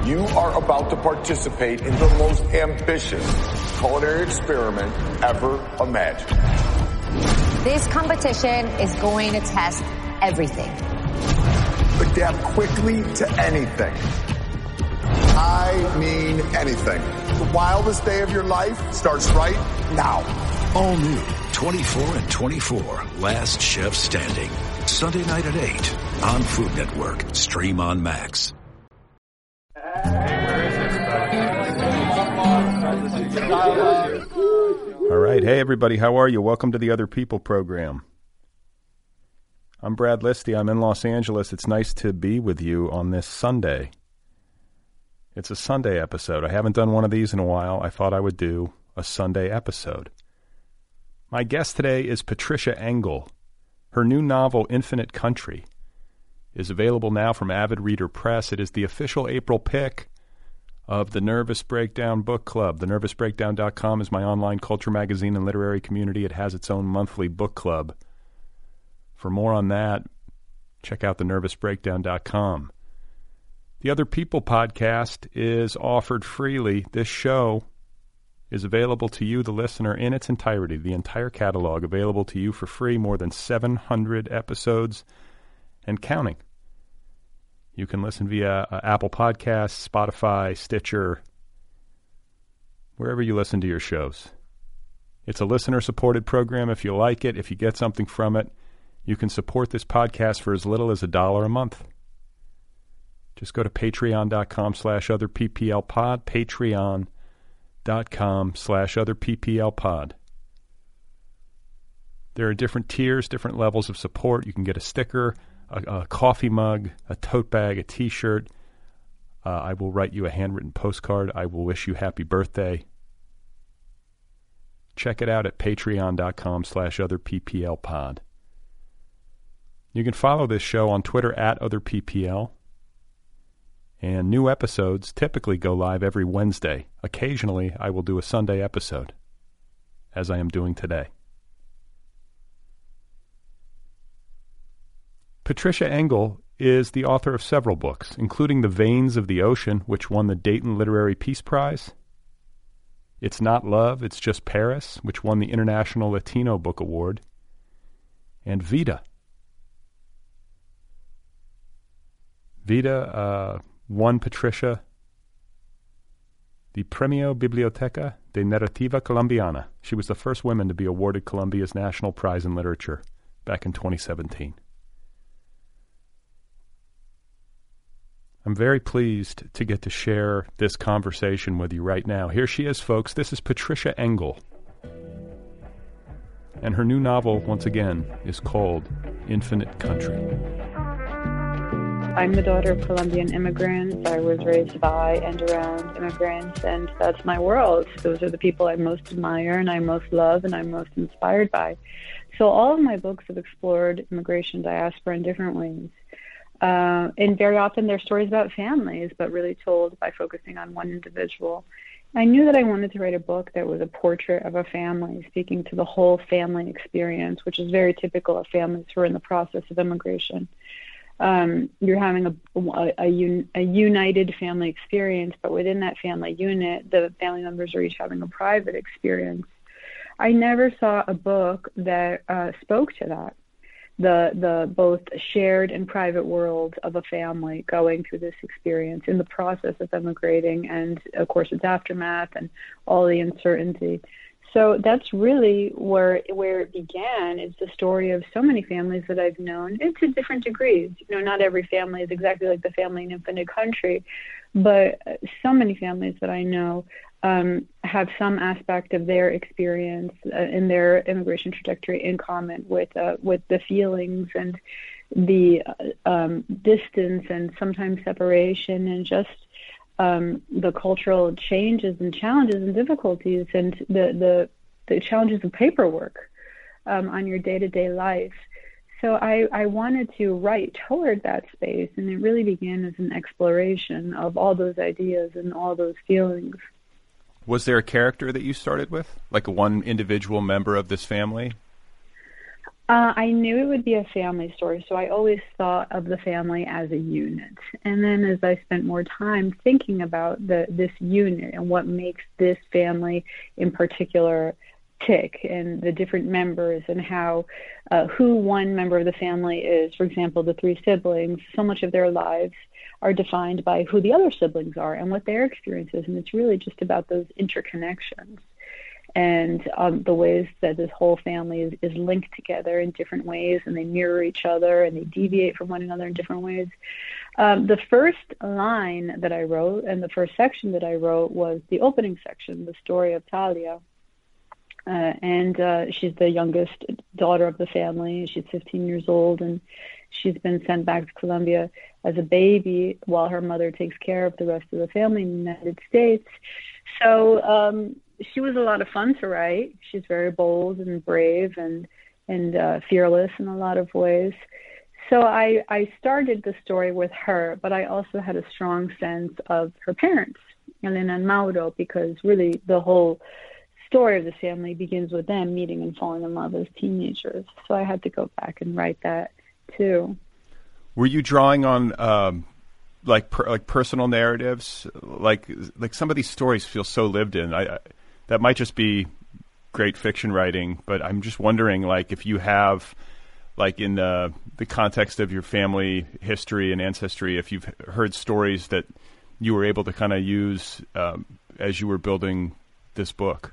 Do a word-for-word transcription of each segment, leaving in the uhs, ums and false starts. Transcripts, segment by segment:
You are about to participate in the most ambitious culinary experiment ever imagined. This competition is going to test everything. Adapt quickly to anything. I mean anything. The wildest day of your life starts right now. All new, twenty-four and twenty-four, Last Chef Standing. Sunday night at eight on Food Network. Stream on Max. All right. Hey, everybody. How are you? Welcome to the Other People program. I'm Brad Listy. I'm in Los Angeles. It's nice to be with you on this Sunday. It's a Sunday episode. I haven't done one of these in a while. I thought I would do a Sunday episode. My guest today is Patricia Engel. Her new novel, Infinite Country, is available now from Avid Reader Press. It is the official April pick of the Nervous Breakdown Book Club. The nervous breakdown dot com is my online culture magazine and literary community. It has its own monthly book club. For more on that, check out the nervous breakdown dot com. The Other People podcast is offered freely. This show is available to you, the listener, in its entirety, the entire catalog available to you for free, more than seven hundred episodes and counting. You can listen via uh, Apple Podcasts, Spotify, Stitcher, wherever you listen to your shows. It's a listener-supported program. If you like it, if you get something from it, you can support this podcast for as little as a dollar a month. Just go to patreon.com slash other PPL pod, patreon.com slash other PPL pod. There are different tiers, different levels of support. You can get a sticker, a, a coffee mug, a tote bag, a T-shirt. Uh, I will write you a handwritten postcard. I will wish you happy birthday. Check it out at patreon.com slash other PPL pod. You can follow this show on Twitter at other P P L. And new episodes typically go live every Wednesday. Occasionally, I will do a Sunday episode, as I am doing today. Patricia Engel is the author of several books, including The Veins of the Ocean, which won the Dayton Literary Peace Prize. It's Not Love, It's Just Paris, which won the International Latino Book Award. And Vida. Vida uh, won Patricia the Premio Biblioteca de Narrativa Colombiana. She was the first woman to be awarded Colombia's National Prize in Literature back in twenty seventeen. I'm very pleased to get to share this conversation with you right now. Here she is, folks. This is Patricia Engel. And her new novel, once again, is called Infinite Country. I'm the daughter of Colombian immigrants. I was raised by and around immigrants, and that's my world. Those are the people I most admire and I most love and I'm most inspired by. So all of my books have explored immigration, diaspora in different ways. Uh, and very often they're stories about families, but really told by focusing on one individual. I knew that I wanted to write a book that was a portrait of a family, speaking to the whole family experience, which is very typical of families who are in the process of immigration. Um, you're having a, a, a, un, a united family experience, but within that family unit, the family members are each having a private experience. I never saw a book that uh, spoke to that. The the both shared and private world of a family going through this experience in the process of immigrating, and of course its aftermath and all the uncertainty. So that's really where where it began. It's the story of so many families that I've known, and to different degrees. You know, not every family is exactly like the family in Infinite Country, but so many families that I know um, have some aspect of their experience uh, in their immigration trajectory in common with uh, with the feelings and the uh, um, distance and sometimes separation and just um, the cultural changes and challenges and difficulties and the the, the challenges of paperwork um, on your day-to-day life. So I, I wanted to write toward that space, and it really began as an exploration of all those ideas and all those feelings. Was there a character that you started with, like a one individual member of this family? Uh, I knew it would be a family story, so I always thought of the family as a unit. And then as I spent more time thinking about the this unit and what makes this family in particular tick, and the different members, and how uh, who one member of the family is, for example, the three siblings, so much of their lives are defined by who the other siblings are and what their experience is. And it's really just about those interconnections. And um, the ways that this whole family is, is linked together in different ways, and they mirror each other, and they deviate from one another in different ways. Um, the first line that I wrote, and the first section that I wrote, was the opening section, the story of Talia. Uh, and uh, she's the youngest daughter of the family. She's fifteen years old, and she's been sent back to Colombia as a baby while her mother takes care of the rest of the family in the United States. So um, she was a lot of fun to write. She's very bold and brave and and uh, fearless in a lot of ways. So I, I started the story with her, but I also had a strong sense of her parents, Elena and Mauro, because really the whole story of the family begins with them meeting and falling in love as teenagers. So I had to go back and write that too. Were you drawing on um, like per, like personal narratives? Like like some of these stories feel so lived in. I, I that might just be great fiction writing, but I'm just wondering, like, if you have, like, in the the context of your family history and ancestry, if you've heard stories that you were able to kind of use um, as you were building this book.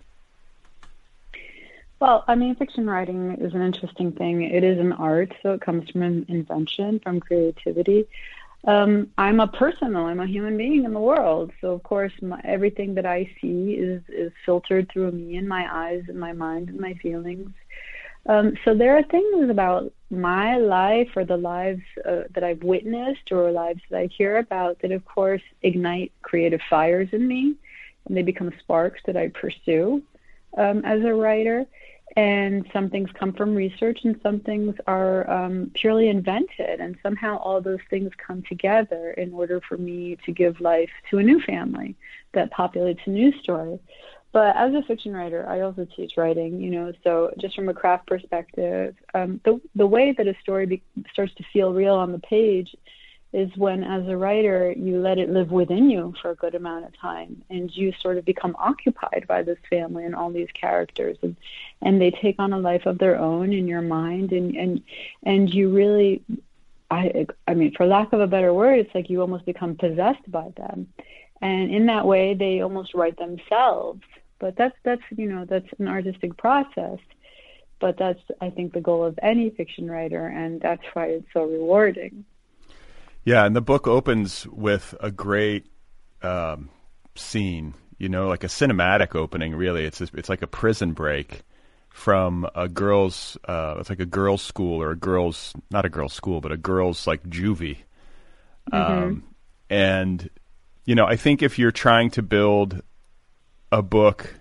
Well, I mean, fiction writing is an interesting thing. It is an art, so it comes from an invention, from creativity. Um, I'm a person, though. I'm a human being in the world. So, of course, my, everything that I see is, is filtered through me and my eyes and my mind and my feelings. Um, so there are things about my life or the lives uh, that I've witnessed or lives that I hear about that, of course, ignite creative fires in me, and they become sparks that I pursue um, as a writer. And some things come from research, and some things are um, purely invented. And somehow all those things come together in order for me to give life to a new family that populates a new story. But as a fiction writer, I also teach writing, you know, so just from a craft perspective, um, the, the way that a story be- starts to feel real on the page is when, as a writer, you let it live within you for a good amount of time, and you sort of become occupied by this family and all these characters, and, and they take on a life of their own in your mind, and, and, and you really, I, I mean, for lack of a better word, it's like you almost become possessed by them. And in that way, they almost write themselves. But that's, that's you know, that's an artistic process. But that's, I think, the goal of any fiction writer, and that's why it's so rewarding. Yeah, and the book opens with a great um, scene, you know, like a cinematic opening, really. It's it's like a prison break from a girls' uh, it's like a girls' school or a girls' not a girls' school, but a girls' like juvie. Mm-hmm. Um, and you know, I think if you're trying to build a book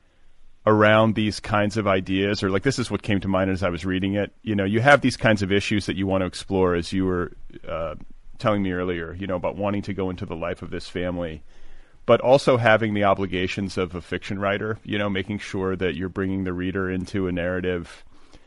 around these kinds of ideas, or like this is what came to mind as I was reading it, you know, you have these kinds of issues that you want to explore, as you were uh, telling me earlier, you know, about wanting to go into the life of this family, but also having the obligations of a fiction writer, you know, making sure that you're bringing the reader into a narrative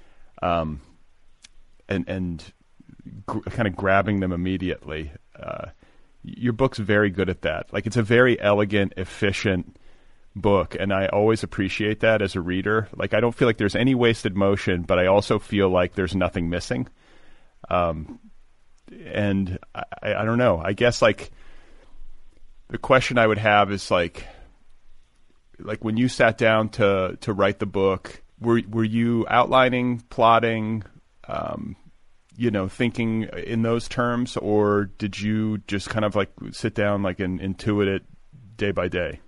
um, and, and gr- kind of grabbing them immediately. Uh, your book's very good at that. Like, it's a very elegant, efficient book, and I always appreciate that as a reader. Like, I don't feel like there's any wasted motion, but I also feel like there's nothing missing. Um, and I, I don't know. I guess, like, the question I would have is, like, like when you sat down to, to write the book, were were you outlining, plotting, um, you know, thinking in those terms, or did you just kind of like sit down, like, and intuit it day by day?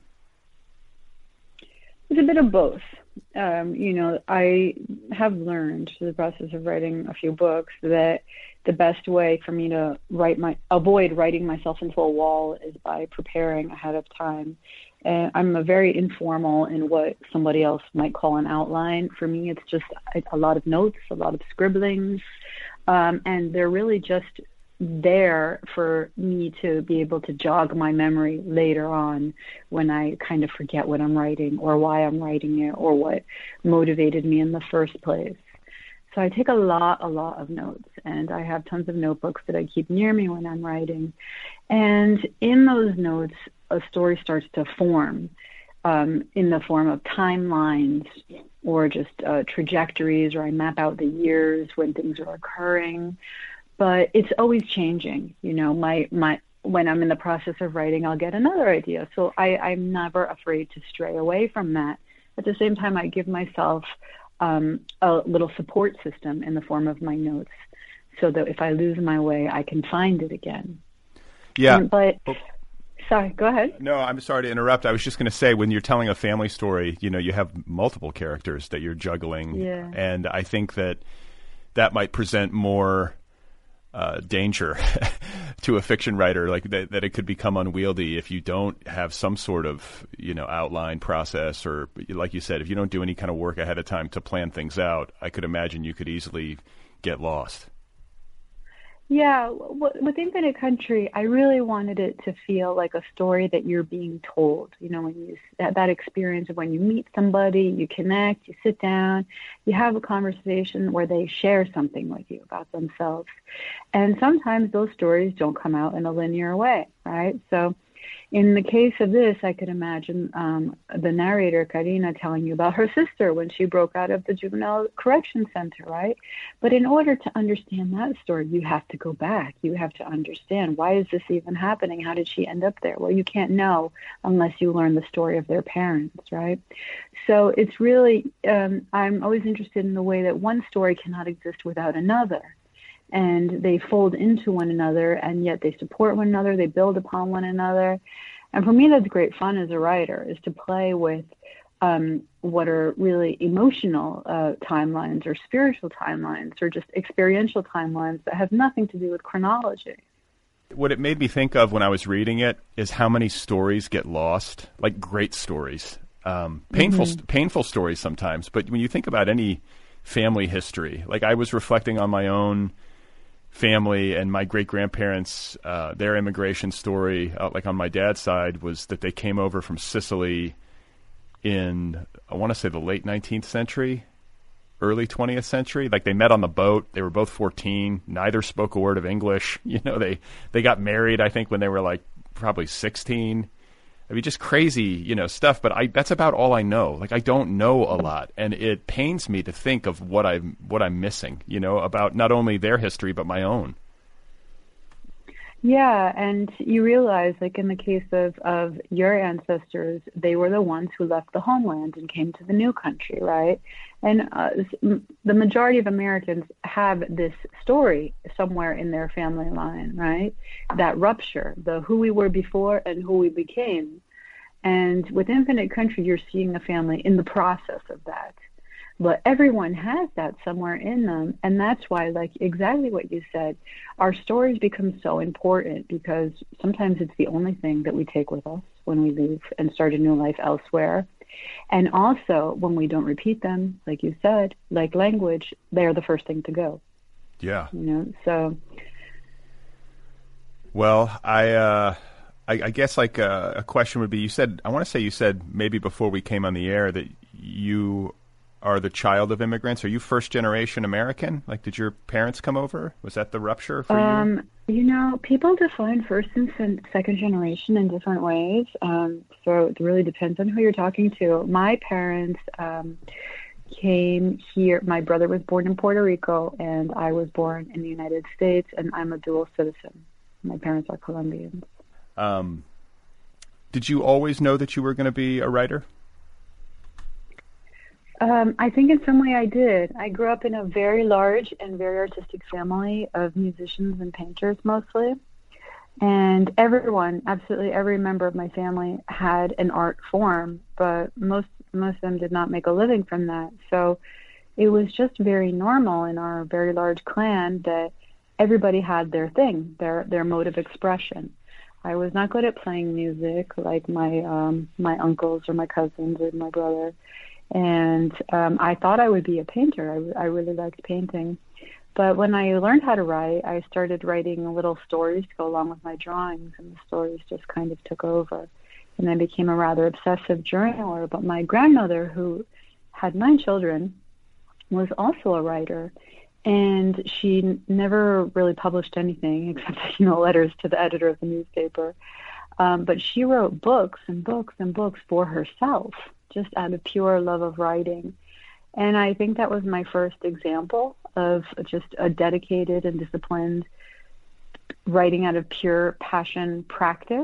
It's a bit of both. Um, you know, I have learned through the process of writing a few books that the best way for me to write my avoid writing myself into a wall is by preparing ahead of time. And I'm a very informal in what somebody else might call an outline. For me, it's just a, a lot of notes, a lot of scribblings, um, and they're really just there for me to be able to jog my memory later on when I kind of forget what I'm writing or why I'm writing it or what motivated me in the first place. So I take a lot, a lot of notes, and I have tons of notebooks that I keep near me when I'm writing. And in those notes, a story starts to form um, in the form of timelines or just uh, trajectories, or I map out the years when things are occurring. But it's always changing. You know, my, my, when I'm in the process of writing, I'll get another idea. So I, I'm never afraid to stray away from that. At the same time, I give myself um, a little support system in the form of my notes, so that if I lose my way, I can find it again. Yeah. Um, but, oh. sorry, go ahead. No, I'm sorry to interrupt. I was just going to say, when you're telling a family story, you know, you have multiple characters that you're juggling. Yeah. And I think that that might present more uh, danger to a fiction writer, like that, that it could become unwieldy if you don't have some sort of, you know, outline process, or like you said, if you don't do any kind of work ahead of time to plan things out, I could imagine you could easily get lost. Yeah, with Infinite Country, I really wanted it to feel like a story that you're being told. You know, when you that, that experience of when you meet somebody, you connect, you sit down, you have a conversation where they share something with you about themselves. And sometimes those stories don't come out in a linear way, right? So in the case of this, I could imagine um, the narrator, Karina, telling you about her sister when she broke out of the juvenile correction center, right? But in order to understand that story, you have to go back. You have to understand, why is this even happening? How did she end up there? Well, you can't know unless you learn the story of their parents, right? So it's really, um, I'm always interested in the way that one story cannot exist without another. And they fold into one another, and yet they support one another, they build upon one another. And for me, that's great fun as a writer, is to play with um, what are really emotional uh, timelines, or spiritual timelines, or just experiential timelines that have nothing to do with chronology. What it made me think of when I was reading it is how many stories get lost, like great stories, um, painful, mm-hmm. painful stories sometimes. But when you think about any family history, like I was reflecting on my own family and my great-grandparents, uh, their immigration story, uh, like on my dad's side, was that they came over from Sicily in, I want to say, the late nineteenth century, early twentieth century. Like they met on the boat. They were both fourteen. Neither spoke a word of English. You know, they, they got married, I think, when they were like probably sixteen. I mean, just crazy, you know, stuff. But I, that's about all I know. Like, I don't know a lot, and it pains me to think of what I'm what I'm missing. You know, about not only their history but my own. Yeah, and you realize, like in the case of, of your ancestors, they were the ones who left the homeland and came to the new country, right? And uh, the majority of Americans have this story somewhere in their family line, right? That rupture, the who we were before and who we became. And with Infinite Country, you're seeing a family in the process of that. But everyone has that somewhere in them. And that's why, like exactly what you said, our stories become so important, because sometimes it's the only thing that we take with us when we leave and start a new life elsewhere. And also, when we don't repeat them, like you said, like language, they're the first thing to go. Yeah. You know, so. Well, I, uh, I, I guess like uh, a question would be, you said, I want to say you said maybe before we came on the air that you are the child of immigrants. Are you first generation American? Like, did your parents come over? Was that the rupture for um, you? You know, people define first and second generation in different ways. Um, so it really depends on who you're talking to. My parents um, came here. My brother was born in Puerto Rico, and I was born in the United States, and I'm a dual citizen. My parents are Colombians. Um, did you always know that you were going to be a writer? Um, I think in some way I did. I grew up in a very large and very artistic family of musicians and painters mostly. And everyone, absolutely every member of my family had an art form, but most most of them did not make a living from that. So it was just very normal in our very large clan that everybody had their thing, their their mode of expression. I was not good at playing music like my um, my uncles or my cousins or my brother. And um, I thought I would be a painter. I, I really liked painting. But when I learned how to write, I started writing little stories to go along with my drawings, and the stories just kind of took over. And I became a rather obsessive journaler. But my grandmother, who had nine children, was also a writer. And she n- never really published anything except, you know, letters to the editor of the newspaper. Um, but she wrote books and books and books for herself, just out of pure love of writing. And I think that was my first example of just a dedicated and disciplined writing out of pure passion practice,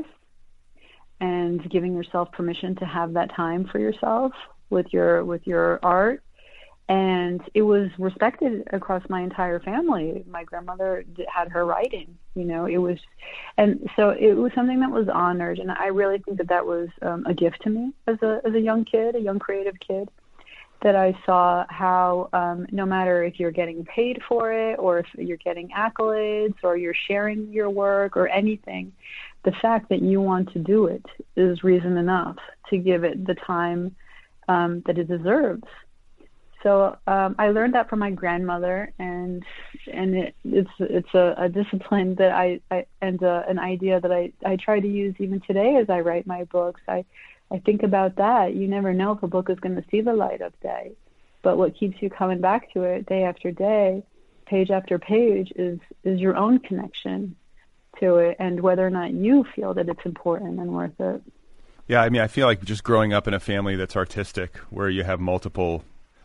and giving yourself permission to have that time for yourself with your with your art. And it was respected across my entire family. My grandmother had her writing, you know, it was, and so it was something that was honored. And I really think that that was um, a gift to me as a as a young kid, a young creative kid, that I saw how um, no matter if you're getting paid for it or if you're getting accolades or you're sharing your work or anything, the fact that you want to do it is reason enough to give it the time um, that it deserves. So um, I learned that from my grandmother, and and it, it's it's a, a discipline that I, I and a, an idea that I, I try to use even today as I write my books. I, I think about that. You never know if a book is going to see the light of day, but what keeps you coming back to it day after day, page after page, is is your own connection to it, and whether or not you feel that it's important and worth it. Yeah, I mean, I feel like just growing up in a family that's artistic, where you have multiple,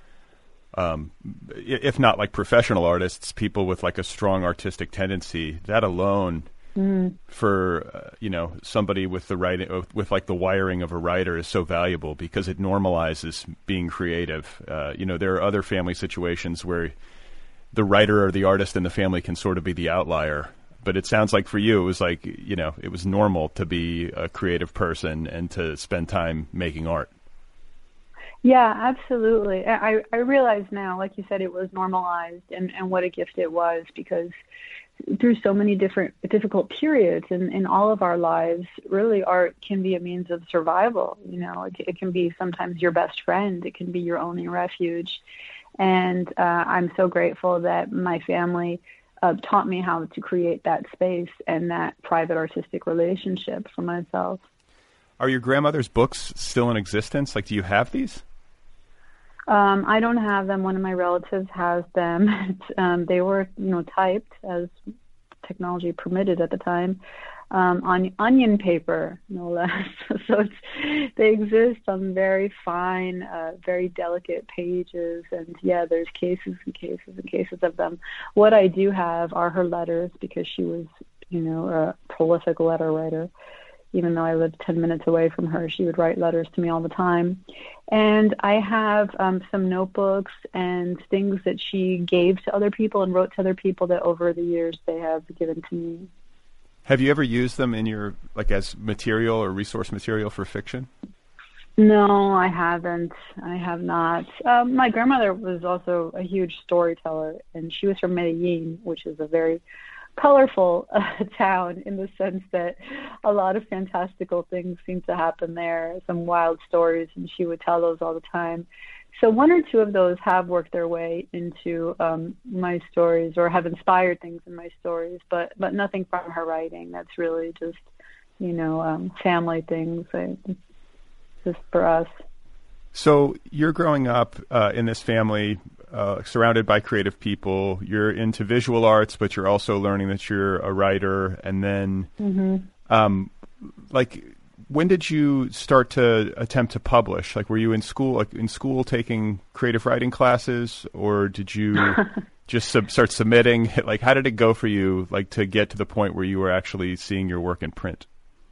um, if not like professional artists, people with like a strong artistic tendency, that alone mm. for, uh, you know, somebody with the writing, with like the wiring of a writer is so valuable because it normalizes being creative. Uh, you know, there are other family situations where the writer or the artist in the family can sort of be the outlier. But it sounds like for you, it was like, you know, it was normal to be a creative person and to spend time making art. Yeah, absolutely. I, I realize now, like you said, it was normalized, and, and what a gift it was, because through so many different difficult periods in, in all of our lives, really art can be a means of survival. You know, it, it can be sometimes your best friend. It can be your only refuge. And uh, I'm so grateful that my family uh, taught me how to create that space and that private artistic relationship for myself. Are your grandmother's books still in existence? Like, do you have these? Um, I don't have them. One of my relatives has them. um, they were, you know, typed as technology permitted at the time, um, on onion paper, no less. So it's, they exist on very fine, uh, very delicate pages. And yeah, there's cases and cases and cases of them. What I do have are her letters, because she was, you know, a prolific letter writer. Even though I lived ten minutes away from her, she would write letters to me all the time. And I have um, some notebooks and things that she gave to other people and wrote to other people that over the years they have given to me. Have you ever used them in your, like, as material or resource material for fiction? No, I haven't. I have not. Um, my grandmother was also a huge storyteller, and she was from Medellin, which is a very colorful uh, town in the sense that a lot of fantastical things seem to happen there, some wild stories, and she would tell those all the time. So one or two of those have worked their way into um, my stories, or have inspired things in my stories, but but nothing from her writing. That's really just, you know, um, family things, uh, just for us. So you're growing up uh, in this family, Uh, surrounded by creative people. You're into visual arts, but you're also learning that you're a writer. And then, mm-hmm. um, like, when did you start to attempt to publish? Like, were you in school, like in school taking creative writing classes, or did you just sub- start submitting? Like, how did it go for you, like, to get to the point where you were actually seeing your work in print?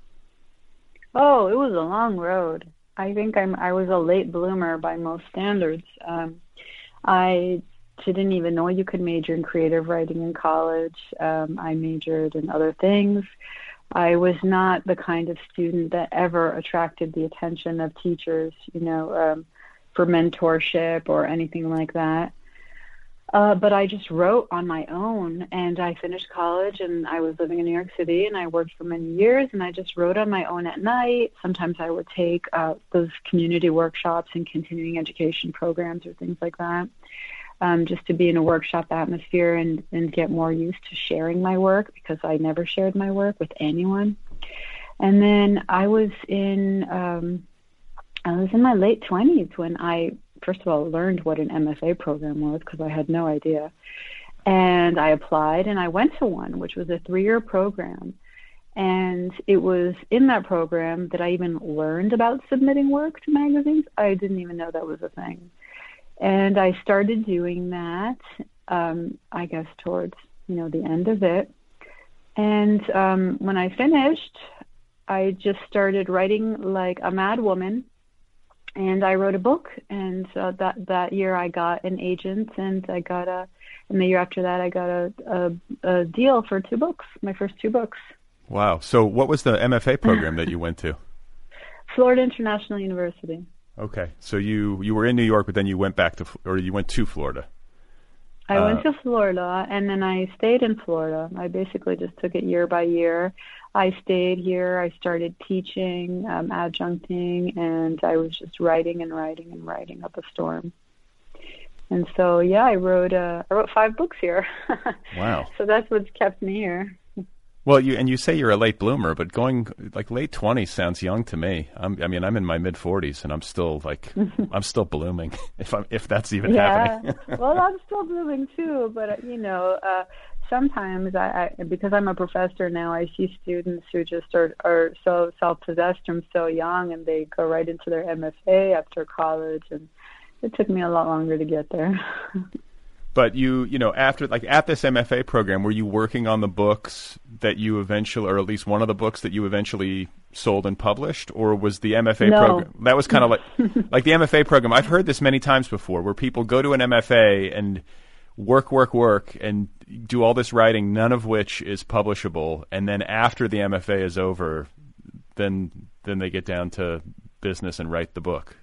Oh, it was a long road. I think I'm, I was a late bloomer by most standards. Um, I didn't even know you could major in creative writing in college. Um, I majored in other things. I was not the kind of student that ever attracted the attention of teachers, you know, um, for mentorship or anything like that. Uh, but I just wrote on my own, and I finished college, and I was living in New York City, and I worked for many years, and I just wrote on my own at night. Sometimes I would take uh, those community workshops and continuing education programs or things like that, um, just to be in a workshop atmosphere and, and get more used to sharing my work, because I never shared my work with anyone. And then I was in um, I was in my late twenties when I first of all, learned what an M F A program was because I had no idea. And I applied and I went to one, which was a three-year program. And it was in that program that I even learned about submitting work to magazines. I didn't even know that was a thing. And I started doing that, um, I guess, towards, you know, the end of it. And um, when I finished, I just started writing like a mad woman. And I wrote a book. And uh, that, that year I got an agent, and I got a, and the year after that I got a, a, a deal for two books, my first two books. Wow. So what was the M F A program that you went to? Florida International University. Okay. So you, you were in New York, but then you went back to, or you went to Florida. I uh, went to Florida, and then I stayed in Florida. I basically just took it year by year. I stayed here. I started teaching, um, adjuncting, and I was just writing and writing and writing up a storm. And so, yeah, I wrote uh, I wrote five books here. Wow. So that's what's kept me here. Well, you and you say you're a late bloomer, but going like late twenties sounds young to me. I'm, I mean, I'm in my mid forties, and I'm still like I'm still blooming, if I'm if that's even yeah. happening. Well, I'm still blooming too, but uh, you know, uh, sometimes I, I because I'm a professor now, I see students who just are are so self-possessed from so young, and they go right into their M F A after college, and it took me a lot longer to get there. But you, you know, after, like, at this M F A program, were you working on the books that you eventually, or at least one of the books that you eventually sold and published, or was the M F A no. program, that was kind of like, like the M F A program, I've heard this many times before, where people go to an M F A and work, work, work, and do all this writing, none of which is publishable, and then after the M F A is over, then then they get down to business and write the book.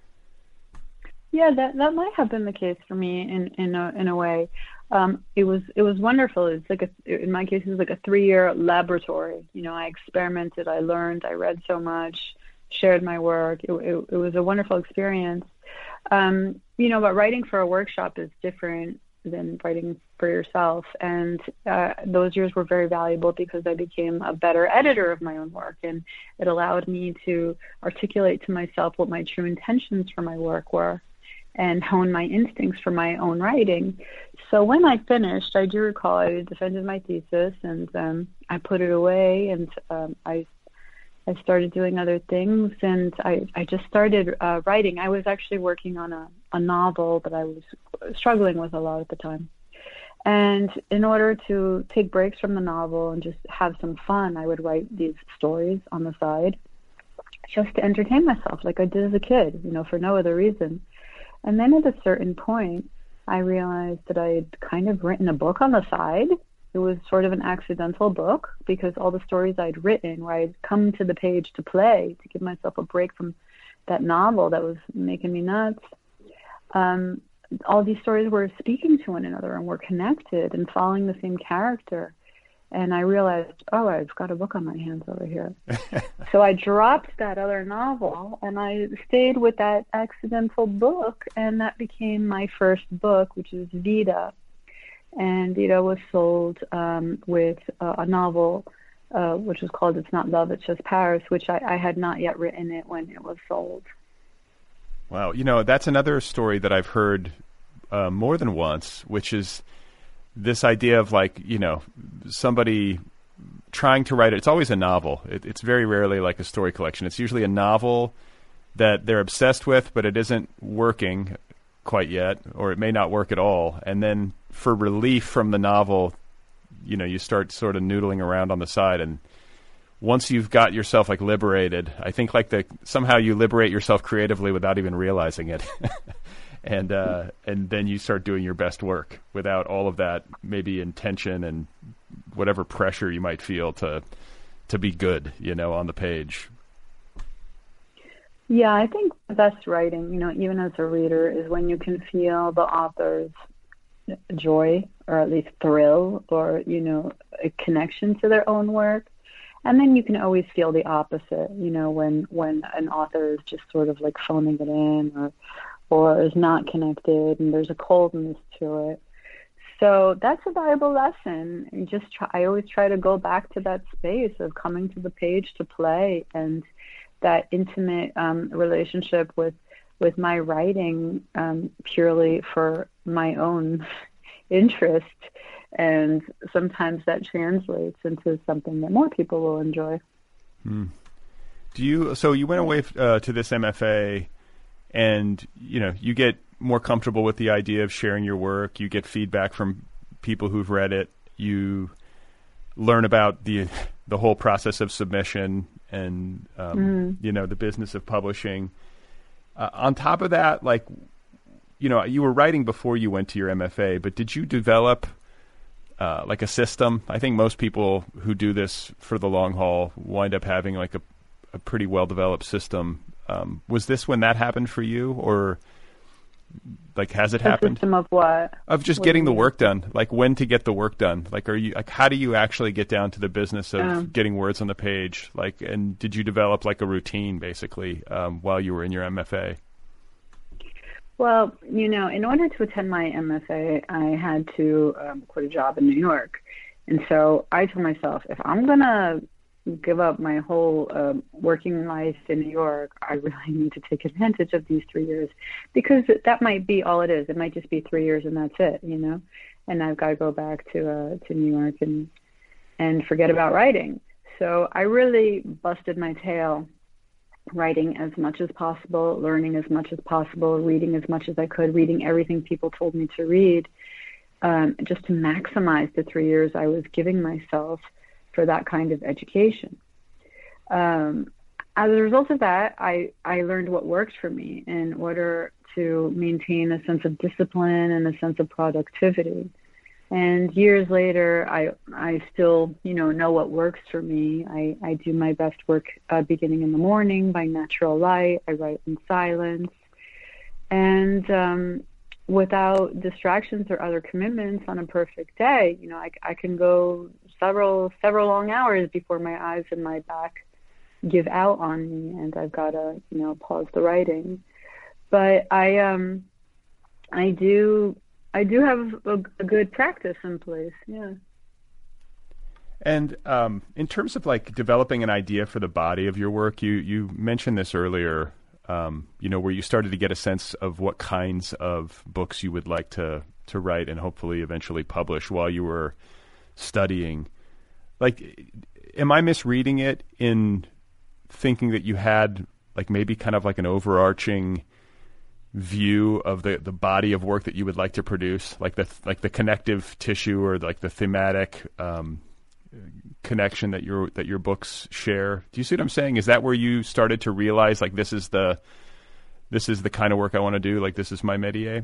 Yeah, that that might have been the case for me in in a, in a way. Um, it was it was wonderful. It's like a, in my case, it was like a three-year laboratory. You know, I experimented, I learned, I read so much, shared my work. It it, it was a wonderful experience. Um, you know, but writing for a workshop is different than writing for yourself. And uh, those years were very valuable because I became a better editor of my own work, and it allowed me to articulate to myself what my true intentions for my work were, and hone my instincts for my own writing. So when I finished, I do recall I defended my thesis, and um, I put it away, and um, I I started doing other things, and I, I just started uh, writing. I was actually working on a, a novel that I was struggling with a lot at the time. And in order to take breaks from the novel and just have some fun, I would write these stories on the side just to entertain myself like I did as a kid, you know, for no other reason. And then at a certain point, I realized that I had kind of written a book on the side. It was sort of an accidental book because all the stories I'd written, where I'd come to the page to play, to give myself a break from that novel that was making me nuts, um, all these stories were speaking to one another and were connected and following the same character. And I realized, oh, I've got a book on my hands over here. So I dropped that other novel and I stayed with that accidental book, and that became my first book, which is Vida. And Vida was sold um, with uh, a novel uh, which was called It's Not Love, It's Just Paris, which I, I had not yet written it when it was sold. Wow. You know, that's another story that I've heard uh, more than once, which is this idea of, like, you know, somebody trying to write it. It's always a novel. It, it's very rarely like a story collection. It's usually a novel that they're obsessed with, but it isn't working quite yet, or it may not work at all. And then for relief from the novel, you know, you start sort of noodling around on the side. And once you've got yourself like liberated, I think like the somehow you liberate yourself creatively without even realizing it. And uh, and then you start doing your best work without all of that maybe intention and whatever pressure you might feel to to be good, you know, on the page. Yeah, I think the best writing, you know, even as a reader, is when you can feel the author's joy, or at least thrill, or, you know, a connection to their own work. And then you can always feel the opposite, you know, when, when an author is just sort of like phoning it in, or or is not connected, and there's a coldness to it. So that's a valuable lesson. And just try, I always try to go back to that space of coming to the page to play, and that intimate um, relationship with with my writing um, purely for my own interest. And sometimes that translates into something that more people will enjoy. Hmm. Do you, so you went away uh, to this M F A and, you know, you get more comfortable with the idea of sharing your work. You get feedback from people who've read it. You learn about the the whole process of submission and, um, mm. you know, the business of publishing. Uh, on top of that, like, you know, you were writing before you went to your M F A, but did you develop uh, like a system? I think most people who do this for the long haul wind up having like a, a pretty well-developed system. Um, was this when that happened for you, or like has it a happened? System of what? Of just what getting the work done. Like when to get the work done. Like are you like how do you actually get down to the business of um, getting words on the page? Like, and did you develop like a routine basically um, while you were in your M F A? Well, you know, in order to attend my M F A, I had to um, quit a job in New York, and so I told myself, if I'm gonna give up my whole uh, working life in New York, I really need to take advantage of these three years because that might be all it is. It might just be three years and that's it, you know, and I've got to go back to uh, to New York and and forget about writing. So I really busted my tail writing as much as possible, learning as much as possible, reading as much as I could, reading everything people told me to read, um, just to maximize the three years I was giving myself for that kind of education. Um, as a result of that, I, I learned what worked for me in order to maintain a sense of discipline and a sense of productivity. And years later, I I still, you know, know what works for me. I, I do my best work uh, beginning in the morning by natural light. I write in silence. And um, without distractions or other commitments on a perfect day, you know, I, I can go several, several long hours before my eyes and my back give out on me and I've got to, you know, pause the writing. But I, um, I do, I do have a, a good practice in place. Yeah. And um, in terms of like developing an idea for the body of your work, you, you mentioned this earlier, um, you know, where you started to get a sense of what kinds of books you would like to, to write and hopefully eventually publish while you were studying. Like, am I misreading it in thinking that you had like maybe kind of like an overarching view of the, the body of work that you would like to produce, like the like the connective tissue or like the thematic um, connection that your that your books share? Do you see what I'm saying? Is that where you started to realize like this is the this is the kind of work I want to do? Like this is my métier?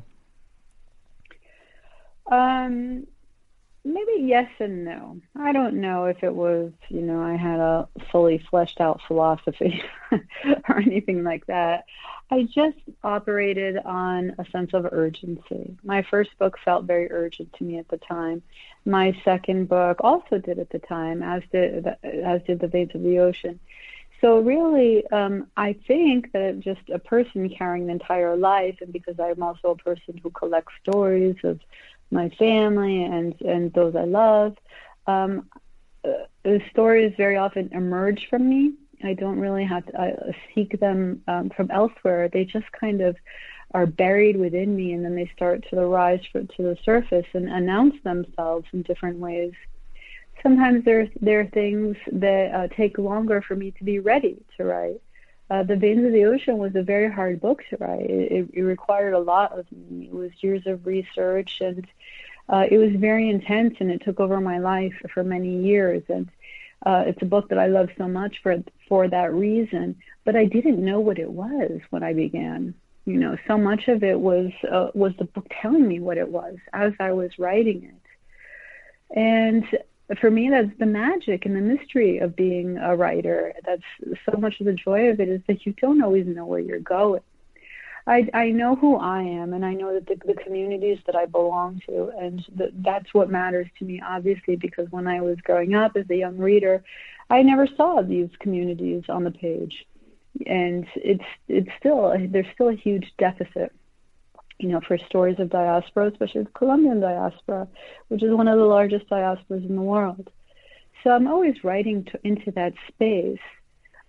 Um. Maybe yes and no. I don't know if it was, you know, I had a fully fleshed out philosophy or anything like that. I just operated on a sense of urgency. My first book felt very urgent to me at the time. My second book also did at the time, as did, as did The Veins of the Ocean. So really, um, I think that just a person carrying the entire life, and because I'm also a person who collects stories of my family and, and those I love, um, uh, the stories very often emerge from me. I don't really have to uh, seek them um, from elsewhere. They just kind of are buried within me, and then they start to rise for, to the surface and announce themselves in different ways. Sometimes there, there are things that uh, take longer for me to be ready to write. Uh, The Veins of the Ocean was a very hard book to write. It, it required a lot of me. It was years of research, and uh, it was very intense, and it took over my life for many years. And uh, it's a book that I love so much for for that reason. But I didn't know what it was when I began. You know, so much of it was uh, was the book telling me what it was as I was writing it. And for me, that's the magic and the mystery of being a writer. That's so much of the joy of it, is that you don't always know where you're going. I, I know who I am, and I know that the, the communities that I belong to, and the, that's what matters to me, obviously, because when I was growing up as a young reader, I never saw these communities on the page. And it's it's still, there's still a huge deficit, you know, for stories of diaspora, especially the Colombian diaspora, which is one of the largest diasporas in the world. So I'm always writing to, into that space.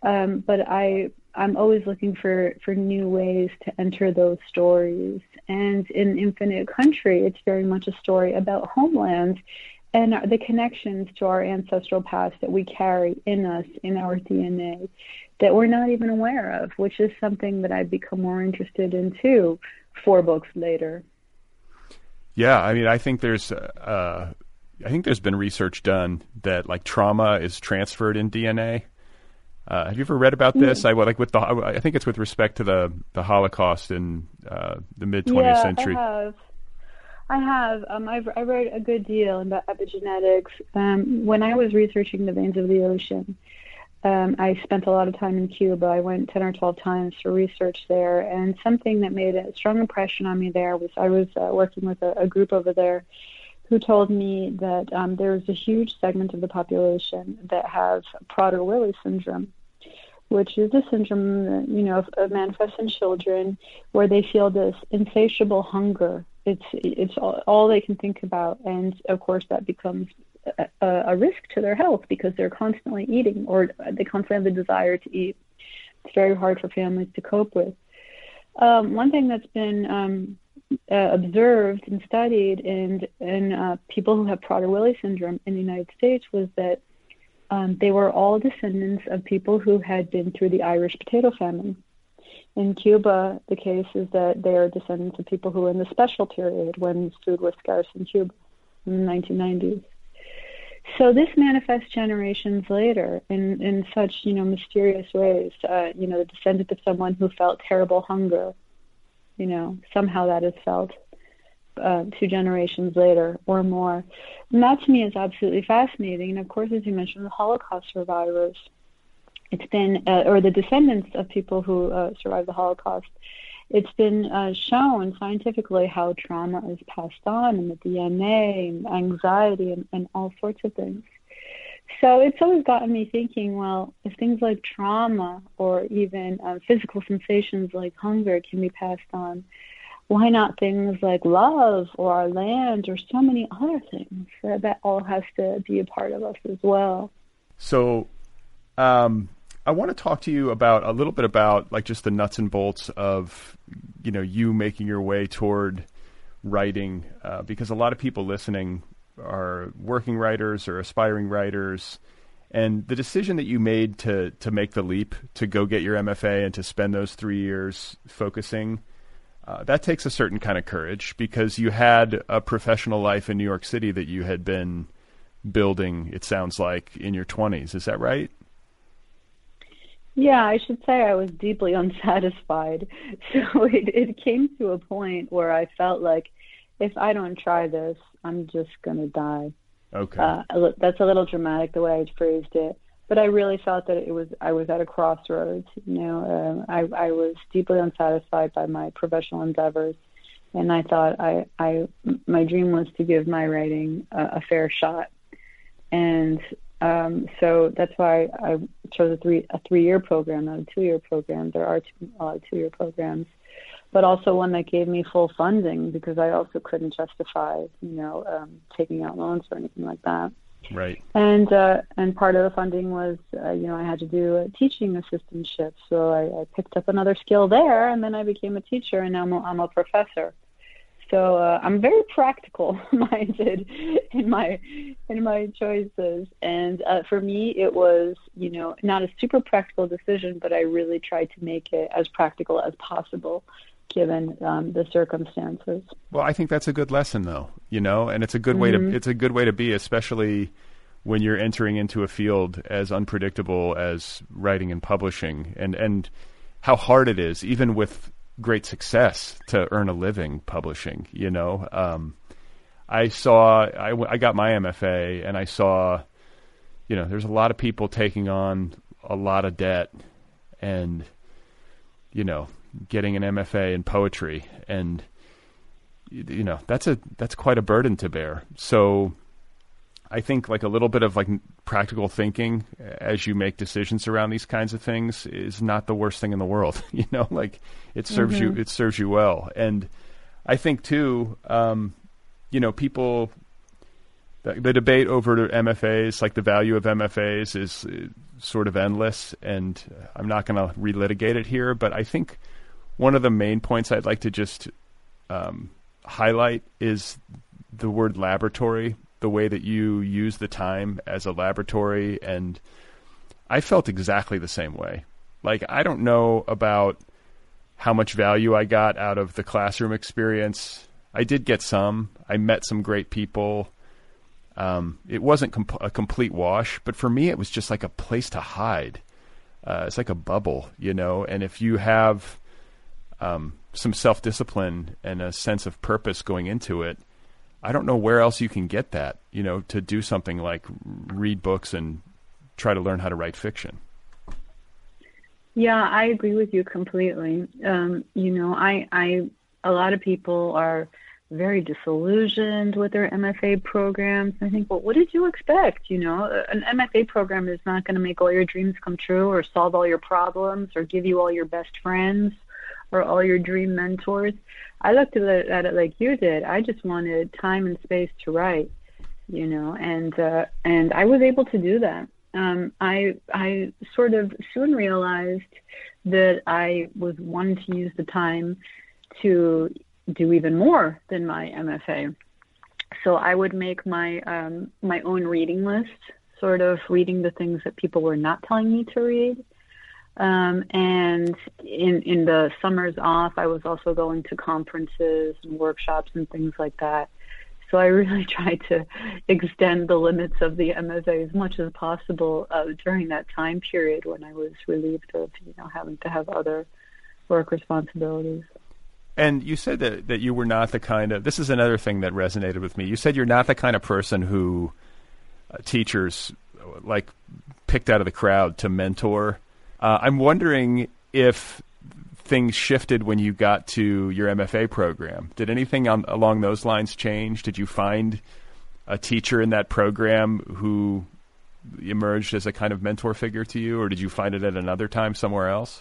Um, but I, I'm always looking for, for new ways to enter those stories. And in Infinite Country, it's very much a story about homeland and the connections to our ancestral past that we carry in us, in our D N A, that we're not even aware of, which is something that I've become more interested in too, four books later. Yeah, I mean, I think there's, uh, I think there's been research done that like trauma is transferred in D N A. Uh, have you ever read about this? Mm. I like with the, I think it's with respect to the the Holocaust in uh, the mid twentieth yeah, century. I have. I have. Um, I've I read a good deal about epigenetics. Um, when I was researching the veins of the ocean, um, I spent a lot of time in Cuba. I went ten or twelve times for research there, and something that made a strong impression on me there was I was uh, working with a, a group over there who told me that um, there was a huge segment of the population that have Prader-Willi syndrome, which is a syndrome that, you know, manifests in children where they feel this insatiable hunger. It's it's all, all they can think about, and of course that becomes a, a risk to their health because they're constantly eating, or they constantly have the desire to eat. It's very hard for families to cope with. Um, one thing that's been um, uh, observed and studied in in uh, people who have Prader-Willi syndrome in the United States was that um, they were all descendants of people who had been through the Irish potato famine. In Cuba, the case is that they are descendants of people who were in the special period when food was scarce in Cuba in the nineteen nineties. So this manifests generations later in, in such, you know, mysterious ways. Uh, you know, the descendant of someone who felt terrible hunger, you know, somehow that is felt uh, two generations later or more. And that to me is absolutely fascinating. And of course, as you mentioned, the Holocaust survivors. It's been, uh, or the descendants of people who uh, survived the Holocaust, it's been uh, shown scientifically how trauma is passed on in the D N A, and anxiety, and, and all sorts of things. So it's always gotten me thinking, well, if things like trauma or even uh, physical sensations like hunger can be passed on, why not things like love or our land or so many other things? Uh, that all has to be a part of us as well. So, um, I want to talk to you about a little bit about like just the nuts and bolts of, you know, you making your way toward writing, uh, because a lot of people listening are working writers or aspiring writers, and the decision that you made to to make the leap to go get your M F A and to spend those three years focusing, uh, that takes a certain kind of courage, because you had a professional life in New York City that you had been building, it sounds like, in your twenties. Is that right? Yeah, I should say I was deeply unsatisfied. So it, it came to a point where I felt like if I don't try this, I'm just going to die. Okay. Uh, that's a little dramatic the way I phrased it, but I really felt that it was I was at a crossroads. You know, uh, I, I was deeply unsatisfied by my professional endeavors, and I thought I, I my dream was to give my writing a, a fair shot. And Um, so that's why I chose a three a three year program, not a two year program. There are two uh, two year programs, but also one that gave me full funding, because I also couldn't justify, you know, um, taking out loans or anything like that. Right. And uh, and part of the funding was, uh, you know, I had to do a teaching assistantship, so I, I picked up another skill there, and then I became a teacher, and now I'm a, I'm a professor. So uh, I'm very practical-minded in my in my choices, and uh, for me, it was, you know, not a super practical decision, but I really tried to make it as practical as possible, given um, the circumstances. Well, I think that's a good lesson, though, you know, and it's a good mm-hmm. way to it's a good way to be, especially when you're entering into a field as unpredictable as writing and publishing, and and how hard it is, even with great success, to earn a living publishing. You know, um, I saw, I, I got my M F A, and I saw, you know, there's a lot of people taking on a lot of debt and, you know, getting an M F A in poetry. And, you know, that's a, that's quite a burden to bear. So I think like a little bit of like practical thinking as you make decisions around these kinds of things is not the worst thing in the world. You know, like it serves mm-hmm. you, it serves you well. And I think too, um, you know, people, the, the debate over M F As, like the value of M F As, is uh, sort of endless, and I'm not going to relitigate it here. But I think one of the main points I'd like to just um, highlight is the word laboratory, the way that you use the time as a laboratory, and I felt exactly the same way. Like, I don't know about how much value I got out of the classroom experience. I did get some. I met some great people. Um, it wasn't comp- a complete wash, but for me, it was just like a place to hide. Uh, it's like a bubble, you know, and if you have um, some self-discipline and a sense of purpose going into it, I don't know where else you can get that, you know, to do something like read books and try to learn how to write fiction. Yeah, I agree with you completely. Um, you know, I, I, a lot of people are very disillusioned with their M F A programs. I think, well, what did you expect? You know, an M F A program is not going to make all your dreams come true or solve all your problems or give you all your best friends or all your dream mentors. I looked at it, at it like you did. I just wanted time and space to write, you know, and uh, and I was able to do that. Um, I I sort of soon realized that I was wanting to use the time to do even more than my M F A. So I would make my um, my own reading list, sort of reading the things that people were not telling me to read. Um, and in in the summers off, I was also going to conferences and workshops and things like that. So I really tried to extend the limits of the M F A as much as possible uh, during that time period when I was relieved of, you know, having to have other work responsibilities. And you said that, that you were not the kind of, this is another thing that resonated with me. You said you're not the kind of person who uh, teachers like picked out of the crowd to mentor. Uh, I'm wondering if things shifted when you got to your M F A program. Did anything on, along those lines change? Did you find a teacher in that program who emerged as a kind of mentor figure to you, or did you find it at another time somewhere else?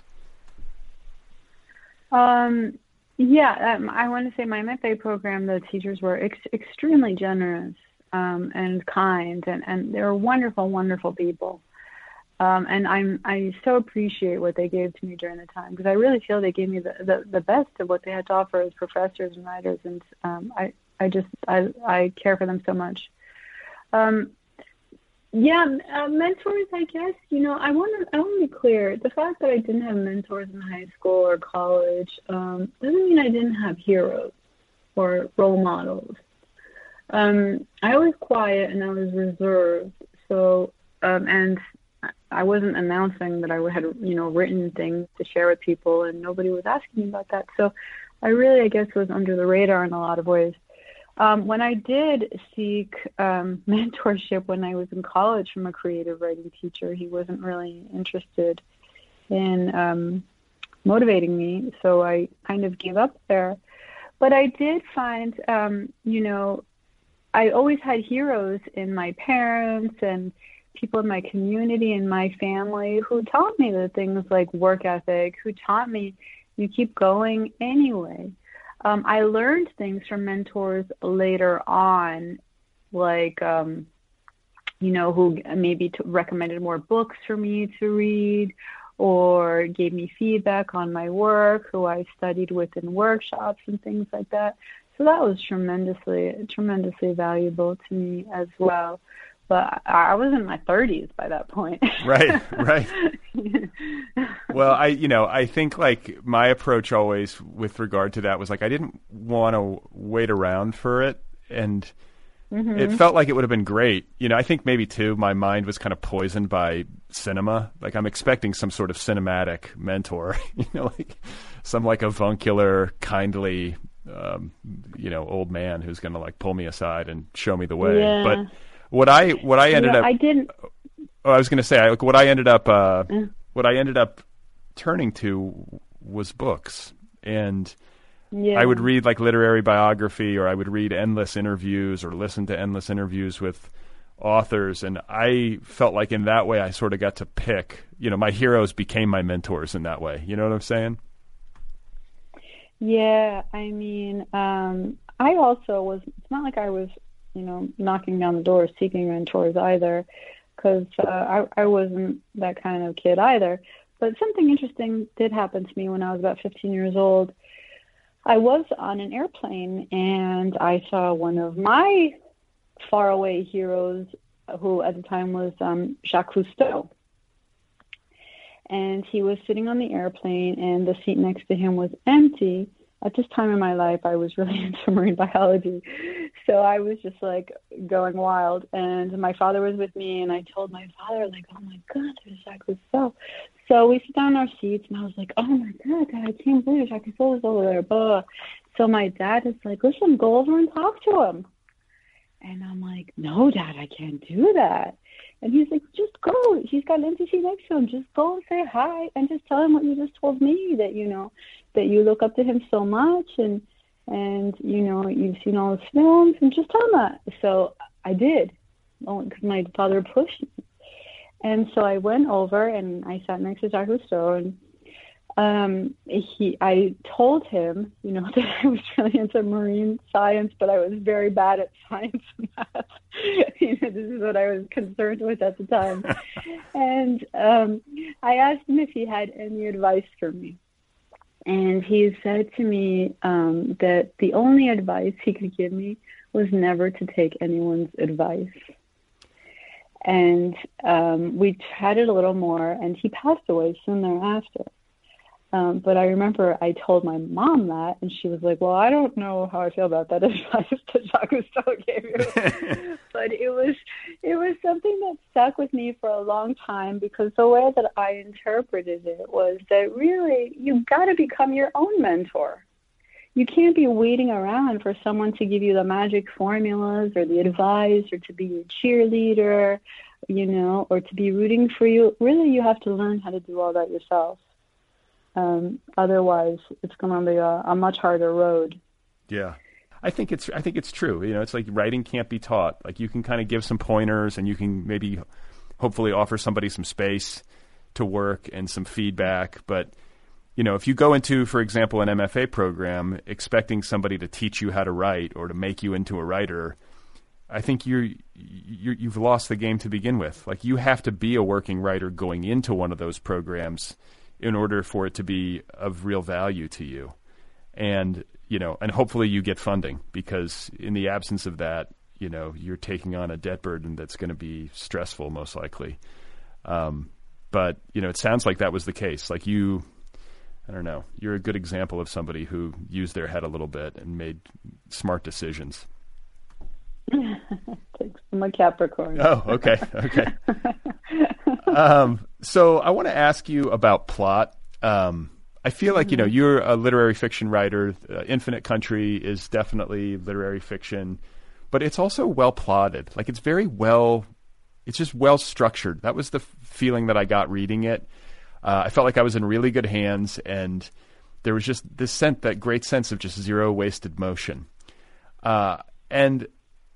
Um, yeah, um, I want to say my M F A program, the teachers were ex- extremely generous um, and kind, and, and they were wonderful, wonderful people. Um, and I'm, I so appreciate what they gave to me during the time, because I really feel they gave me the, the, the best of what they had to offer as professors and writers. And um, I, I just, I, I care for them so much. Um, yeah, uh, mentors, I guess, you know, I want to, I want to be clear. The fact that I didn't have mentors in high school or college um, doesn't mean I didn't have heroes or role models. Um, I was quiet and I was reserved. So, um, and I wasn't announcing that I had, you know, written things to share with people, and nobody was asking me about that. So I really, I guess, was under the radar in a lot of ways. Um, when I did seek um, mentorship when I was in college from a creative writing teacher, he wasn't really interested in um, motivating me, so I kind of gave up there. But I did find, um, you know, I always had heroes in my parents and people in my community and my family who taught me the things like work ethic, who taught me you keep going anyway. Um, I learned things from mentors later on, like, um, you know, who maybe t- recommended more books for me to read or gave me feedback on my work, who I studied with in workshops and things like that. So that was tremendously, tremendously valuable to me as well. But I was in my thirties by that point. Right, right. Well, I, you know, I think like my approach always with regard to that was like I didn't want to wait around for it, and mm-hmm. it felt like it would have been great. You know, I think maybe too my mind was kind of poisoned by cinema. Like I'm expecting some sort of cinematic mentor, you know, like some like avuncular, kindly, um, you know, old man who's going to like pull me aside and show me the way. Yeah. But What I what I ended yeah, up I didn't. Oh, I was going to say I, what I ended up uh, mm. what I ended up turning to was books, and yeah. I would read like literary biography, or I would read endless interviews, or listen to endless interviews with authors, and I felt like in that way I sort of got to pick. You know, my heroes became my mentors in that way. You know what I'm saying? Yeah, I mean, um, I also was. It's not like I was you know, knocking down the door seeking mentors either, because uh, I, I wasn't that kind of kid either. But something interesting did happen to me when I was about fifteen years old. I was on an airplane and I saw one of my faraway heroes, who at the time was um, Jacques Cousteau. And he was sitting on the airplane and the seat next to him was empty. At this time in my life, I was really into marine biology. So I was just like going wild. And my father was with me and I told my father, like, oh my God, there's Jacques Cousteau. So we sit down in our seats, and I was like, oh, my God, Dad, I can't believe Jacques Cousteau is over there. Blah. So my dad is like, listen, go over and talk to him. And I'm like, no, Dad, I can't do that. And he's like, just go. He's got an empty seat next to him. Just go and say hi and just tell him what you just told me, that, you know, that you look up to him so much and, and you know, you've seen all his films, and just tell him that. So I did, because my father pushed me. And so I went over and I sat next to Jacques Cousteau, and um, he, I told him, you know, that I was really into marine science, but I was very bad at science and math. You know, this is what I was concerned with at the time. And um, I asked him if he had any advice for me. And he said to me um, that the only advice he could give me was never to take anyone's advice. And um, we chatted a little more, and he passed away soon thereafter. Um, but I remember I told my mom that, and she was like, well, I don't know how I feel about that advice that Jacques Cousteau gave you. But it was, it was something that stuck with me for a long time, because the way that I interpreted it was that really you've got to become your own mentor. You can't be waiting around for someone to give you the magic formulas or the advice or to be your cheerleader, you know, or to be rooting for you. Really, you have to learn how to do all that yourself. Um, otherwise, it's going to be a, a much harder road. Yeah. I think it's I think it's true. You know, it's like writing can't be taught. Like, you can kind of give some pointers, and you can maybe hopefully offer somebody some space to work and some feedback, but you know, if you go into, for example, an M F A program expecting somebody to teach you how to write or to make you into a writer, I think you're, you're you've lost the game to begin with. Like, you have to be a working writer going into one of those programs in order for it to be of real value to you. And, you know, and hopefully you get funding, because in the absence of that, you know, you're taking on a debt burden that's going to be stressful, most likely. Um, but, you know, it sounds like that was the case. Like, you... I don't know. You're a good example of somebody who used their head a little bit and made smart decisions. Thanks. I'm a Capricorn. Oh, okay. Okay. um, so I want to ask you about plot. Um, I feel like, you know, you're a literary fiction writer. Uh, Infinite Country is definitely literary fiction, but it's also well plotted. Like, it's very well, it's just well structured. That was the f- feeling that I got reading it. Uh, I felt like I was in really good hands, and there was just this sense, that great sense of just zero wasted motion. Uh, and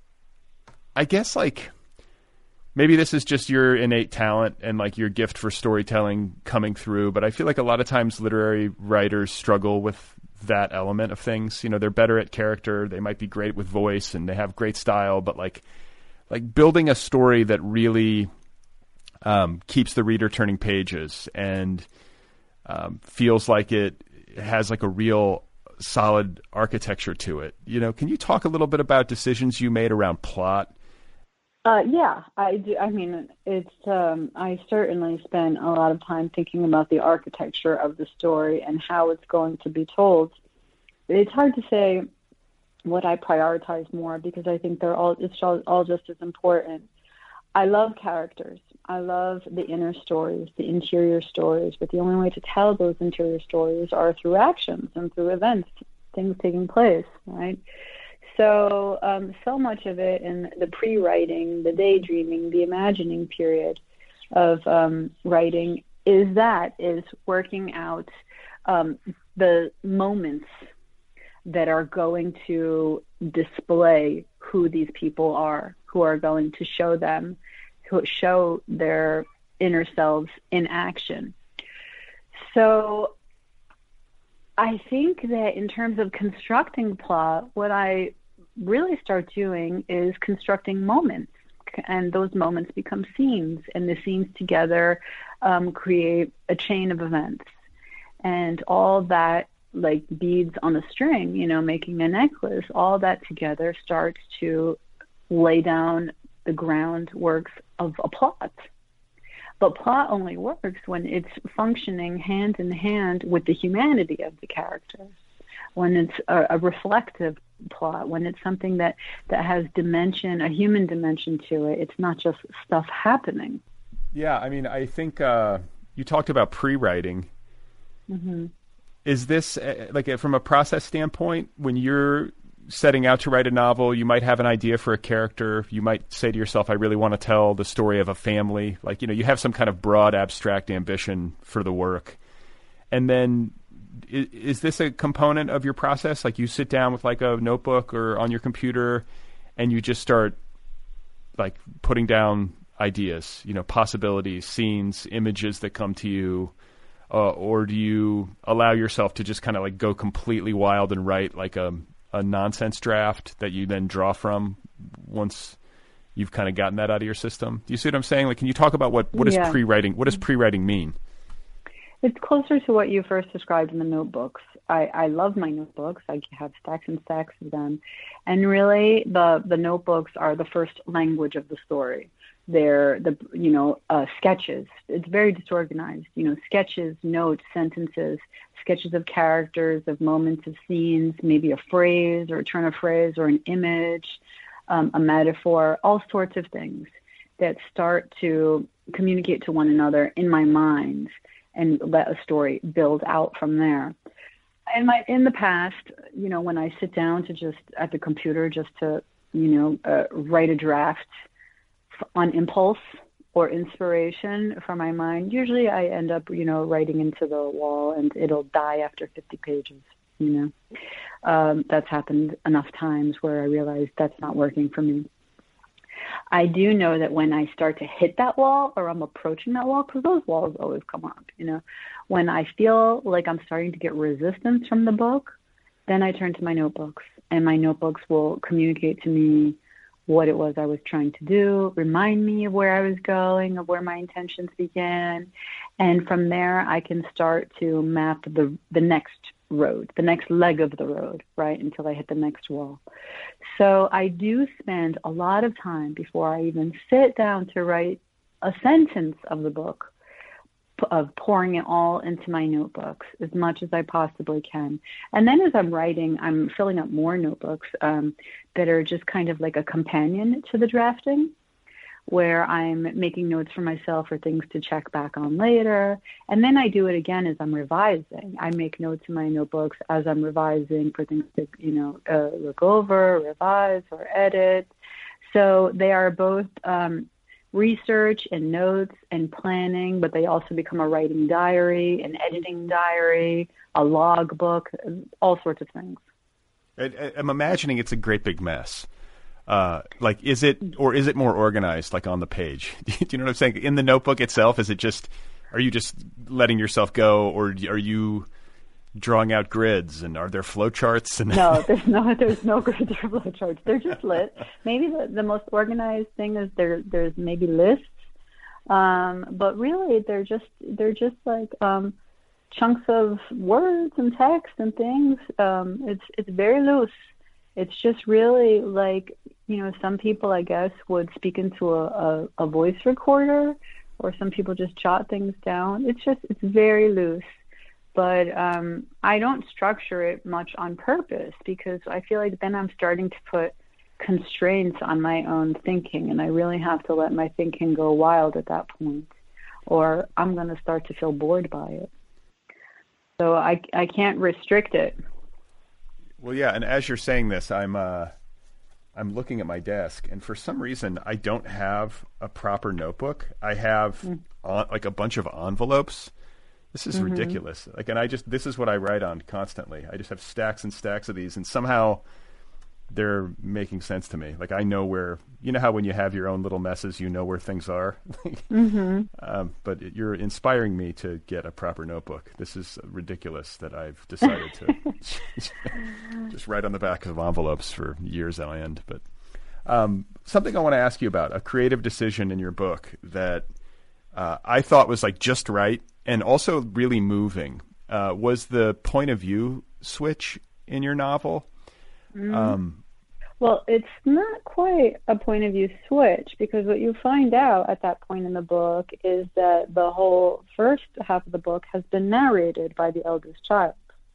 I guess, like, maybe this is just your innate talent and, like, your gift for storytelling coming through, but I feel like a lot of times literary writers struggle with that element of things. You know, they're better at character, they might be great with voice, and they have great style, but, like, like building a story that really... Um, keeps the reader turning pages and um, feels like it has like a real solid architecture to it. You know, can you talk a little bit about decisions you made around plot? Uh, yeah, I do. I mean, it's, um, I certainly spent a lot of time thinking about the architecture of the story and how it's going to be told. It's hard to say what I prioritize more, because I think they're all, it's all, all just as important. I love characters. I love the inner stories, the interior stories, but the only way to tell those interior stories are through actions and through events, things taking place, right? So, um, so much of it in the pre-writing, the daydreaming, the imagining period of um, writing is that, is working out um, the moments that are going to display who these people are, who are going to show them, who show their inner selves in action. So I think that in terms of constructing plot, what I really start doing is constructing moments, and those moments become scenes, and the scenes together um, create a chain of events, and all that, like beads on a string, you know, making a necklace, all that together starts to lay down the groundwork of a plot. But plot only works when it's functioning hand in hand with the humanity of the characters, when it's a, a reflective plot, when it's something that, that has dimension, a human dimension to it. It's not just stuff happening. Yeah, I mean, I think uh, you talked about pre-writing. Mm-hmm. Is this, uh, like, uh, from a process standpoint, when you're setting out to write a novel, you might have an idea for a character. You might say to yourself, I really want to tell the story of a family. Like, you know, you have some kind of broad, abstract ambition for the work. And then is, is this a component of your process? Like, you sit down with, like, a notebook or on your computer and you just start, like, putting down ideas, you know, possibilities, scenes, images that come to you. Uh, or do you allow yourself to just kind of, like, go completely wild and write, like, a a nonsense draft that you then draw from once you've kind of gotten that out of your system? Do you see what I'm saying? Like, can you talk about what, what is yeah. pre-writing? What does pre-writing mean? It's closer to what you first described in the notebooks. I, I love my notebooks. I have stacks and stacks of them. And really, the, the notebooks are the first language of the story. They're the, you know, uh, sketches. It's very disorganized, you know, sketches, notes, sentences, sketches of characters, of moments, of scenes, maybe a phrase or a turn of phrase or an image, um, a metaphor, all sorts of things that start to communicate to one another in my mind and let a story build out from there. In my, in the past, you know, when I sit down to just at the computer, just to, you know, uh, write a draft on impulse or inspiration from my mind, usually I end up, you know, writing into the wall and it'll die after fifty pages, you know. Um, that's happened enough times where I realized that's not working for me. I do know that when I start to hit that wall or I'm approaching that wall, because those walls always come up, you know, when I feel like I'm starting to get resistance from the book, then I turn to my notebooks, and my notebooks will communicate to me what it was I was trying to do, remind me of where I was going, of where my intentions began. And from there, I can start to map the the next road, the next leg of the road, right, until I hit the next wall. So I do spend a lot of time before I even sit down to write a sentence of the book, of pouring it all into my notebooks as much as I possibly can. And then as I'm writing, I'm filling up more notebooks um, that are just kind of like a companion to the drafting, where I'm making notes for myself for things to check back on later. And then I do it again as I'm revising. I make notes in my notebooks as I'm revising for things to, you know, uh, look over, revise, or edit. So they are both um, research and notes and planning, but they also become a writing diary, an editing diary, a log book, all sorts of things. I, I'm imagining it's a great big mess. Uh, like, is it, or is it more organized, like on the page? Do you know what I'm saying? In the notebook itself, is it just, are you just letting yourself go, or are you drawing out grids, and are there flow charts? And no, there's no, there's no grids or flow charts. They're just lit. Maybe the, the most organized thing is there, there's maybe lists, um, but really they're just, they're just like um, chunks of words and text and things. Um, it's, it's very loose. It's just really like, you know, some people, I guess, would speak into a, a, a voice recorder, or some people just jot things down. It's just, it's very loose. But um, I don't structure it much on purpose, because I feel like then I'm starting to put constraints on my own thinking, and I really have to let my thinking go wild at that point, or I'm going to start to feel bored by it. So I, I can't restrict it. Well, yeah, and as you're saying this, I'm uh, I'm looking at my desk, and for some reason, I don't have a proper notebook. I have mm. on, like a bunch of envelopes. This is mm-hmm. ridiculous. Like, and I just, this is what I write on constantly. I just have stacks and stacks of these, and somehow they're making sense to me. Like I know where, you know how when you have your own little messes, you know where things are. Mm-hmm. um, but you're inspiring me to get a proper notebook. This is ridiculous that I've decided to just write on the back of envelopes for years on end. But um, something I want to ask you about, a creative decision in your book that uh, I thought was like just right and also really moving uh, was the point of view switch in your novel. Mm. Um, well, it's not quite a point of view switch, because what you find out at that point in the book is that the whole first half of the book has been narrated by the eldest child.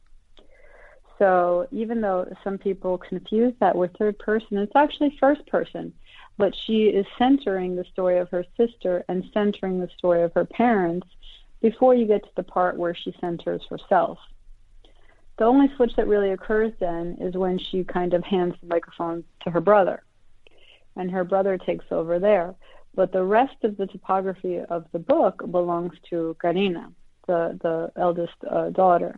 So even though some people confuse that with third person, it's actually first person. But she is centering the story of her sister and centering the story of her parents before you get to the part where she centers herself. The only switch that really occurs then is when she kind of hands the microphone to her brother, and her brother takes over there. But the rest of the topography of the book belongs to Karina, the, the eldest uh, daughter.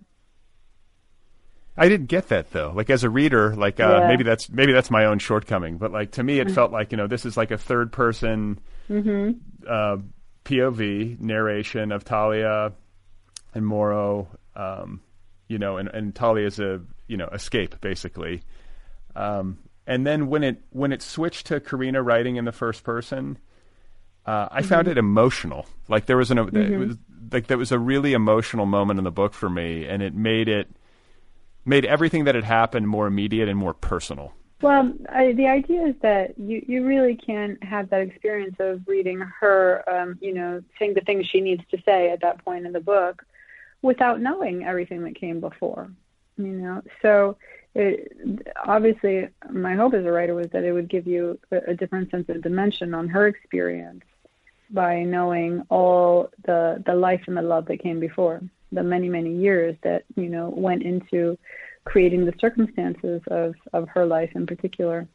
I didn't get that though. Like as a reader, like uh, Yeah. maybe that's maybe that's my own shortcoming. But like to me, it mm-hmm. felt like, you know, this is like a third person mm-hmm. uh, P O V narration of Talia and Moro. Um, You know, and, and Talia is a, you know, escape basically. Um, and then when it when it switched to Karina writing in the first person, uh, I mm-hmm. found it emotional. Like there was an mm-hmm. it was like there was a really emotional moment in the book for me, and it made it made everything that had happened more immediate and more personal. Well, I, the idea is that you, you really can't have that experience of reading her, um, you know, saying the things she needs to say at that point in the book, without knowing everything that came before, you know. So it, obviously my hope as a writer was that it would give you a, a different sense of dimension on her experience by knowing all the the life and the love that came before, the many, many years that, you know, went into creating the circumstances of, of her life in particular.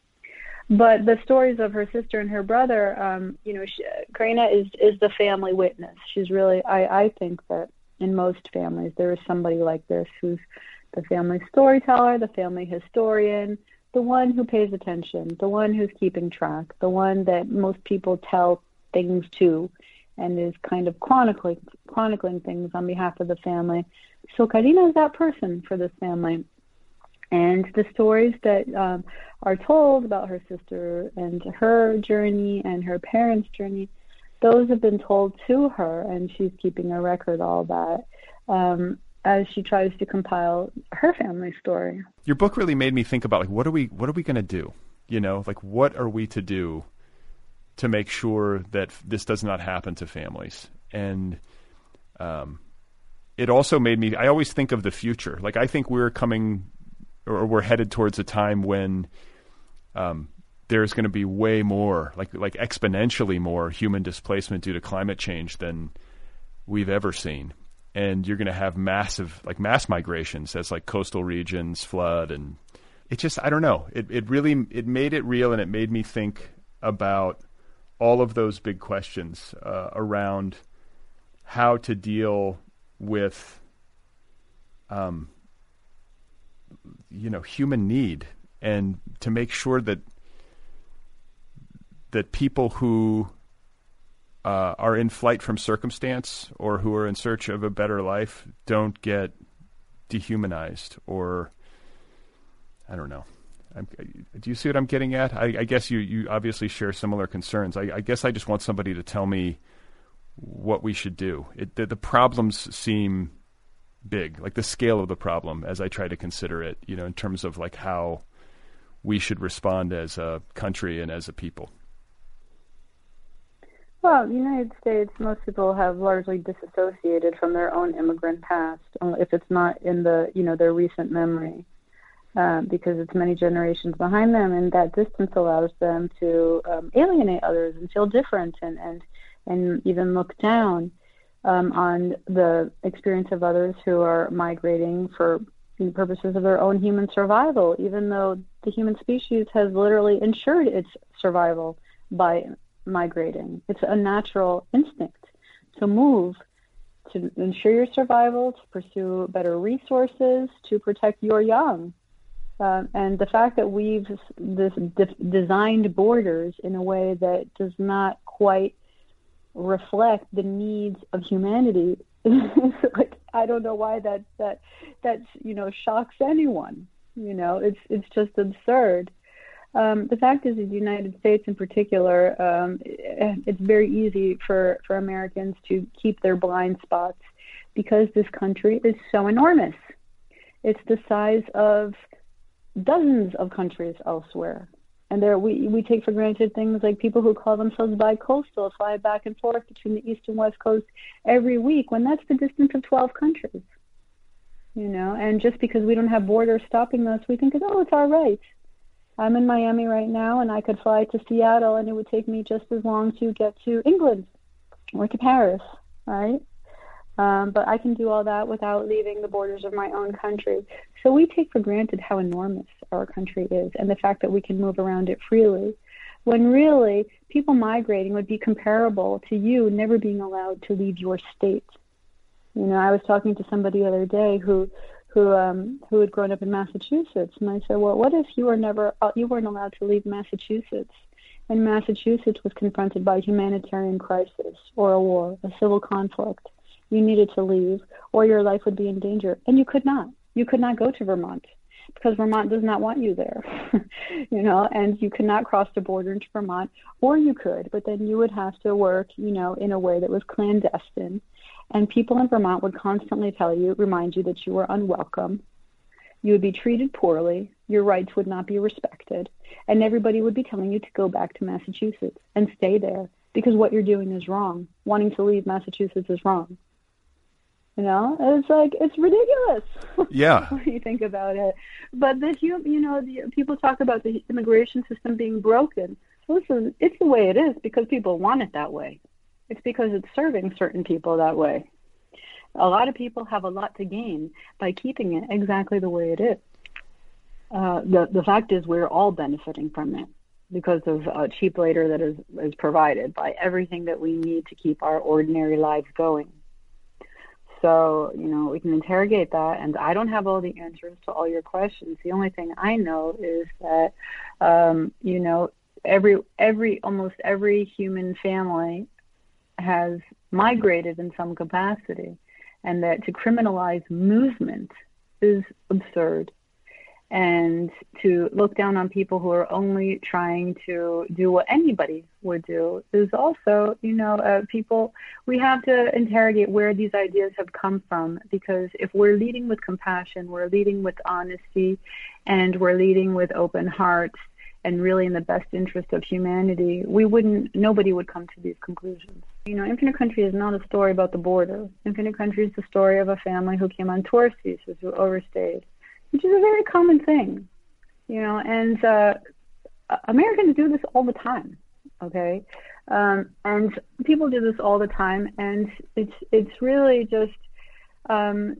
But the stories of her sister and her brother, um, you know, she, Karina is, is the family witness. She's really, I, I think that in most families, there is somebody like this who's the family storyteller, the family historian, the one who pays attention, the one who's keeping track, the one that most people tell things to and is kind of chronicling, chronicling things on behalf of the family. So Karina is that person for this family. And the stories that um, are told about her sister and her journey and her parents' journey, those have been told to her, and she's keeping a record of all that um, as she tries to compile her family story. Your book really made me think about, like, what are we, what are we going to do? You know, like, what are we to do to make sure that this does not happen to families? And um, it also made me, I always think of the future. Like, I think we're coming, or we're headed towards a time when um, there's going to be way more, like like exponentially more human displacement due to climate change than we've ever seen. And you're going to have massive, like mass migrations as like coastal regions flood. And it just, I don't know, it, it really, it made it real, and it made me think about all of those big questions uh, around how to deal with, um, you know, human need, and to make sure that that people who uh, are in flight from circumstance or who are in search of a better life don't get dehumanized, or I don't know. I'm, do you see what I'm getting at? I, I guess you, you obviously share similar concerns. I, I guess I just want somebody to tell me what we should do. It, the, the problems seem big, like the scale of the problem as I try to consider it, you know, in terms of like how we should respond as a country and as a people. Well, the United States, most people have largely disassociated from their own immigrant past, if it's not in the, you know, their recent memory, uh, because it's many generations behind them, and that distance allows them to um, alienate others and feel different, and, and, and even look down um, on the experience of others who are migrating for the purposes of their own human survival, even though the human species has literally ensured its survival by migrating. It's a natural instinct to move, to ensure your survival, to pursue better resources, to protect your young. Um, and the fact that we've this de- designed borders in a way that does not quite reflect the needs of humanity, like, I don't know why that that that you know shocks anyone. You know, it's it's just absurd. Um, the fact is, in the United States in particular, um, it's very easy for, for Americans to keep their blind spots because this country is so enormous. It's the size of dozens of countries elsewhere. And there we, we take for granted things like people who call themselves bi-coastal fly back and forth between the East and West Coast every week, when that's the distance of twelve countries. You know, and just because we don't have borders stopping us, we think, oh, it's all right. I'm in Miami right now, and I could fly to Seattle, and it would take me just as long to get to England or to Paris, right? Um, but I can do all that without leaving the borders of my own country. So we take for granted how enormous our country is and the fact that we can move around it freely, when really people migrating would be comparable to you never being allowed to leave your state. You know, I was talking to somebody the other day who who um, who had grown up in Massachusetts, and I said, well, what if you were never you weren't allowed to leave Massachusetts, and Massachusetts was confronted by a humanitarian crisis or a war, a civil conflict? You needed to leave, or your life would be in danger, and you could not. You could not go to Vermont because Vermont does not want you there, you know, and you could not cross the border into Vermont, or you could, but then you would have to work, you know, in a way that was clandestine. And people in Vermont would constantly tell you, remind you that you were unwelcome. You would be treated poorly. Your rights would not be respected. And everybody would be telling you to go back to Massachusetts and stay there because what you're doing is wrong. Wanting to leave Massachusetts is wrong. You know, it's like, it's ridiculous. Yeah. when you think about it. But the, you know, the, people talk about the immigration system being broken. Listen, it's the way it is because people want it that way. It's because it's serving certain people that way. A lot of people have a lot to gain by keeping it exactly the way it is. Uh, the the fact is we're all benefiting from it because of uh, cheap labor that is, is provided by everything that we need to keep our ordinary lives going. So, you know, we can interrogate that, and I don't have all the answers to all your questions. The only thing I know is that, um, you know, every every almost every human family has migrated in some capacity, and that to criminalize movement is absurd, and to look down on people who are only trying to do what anybody would do is also, you know, uh, people, we have to interrogate where these ideas have come from, because if we're leading with compassion, we're leading with honesty, and we're leading with open hearts, and really in the best interest of humanity, we wouldn't, nobody would come to these conclusions. You know, Infinite Country is not a story about the border. Infinite Country is the story of a family who came on tourist visas, who overstayed, which is a very common thing, you know, and uh, Americans do this all the time, okay? Um, and people do this all the time, and it's it's really just um,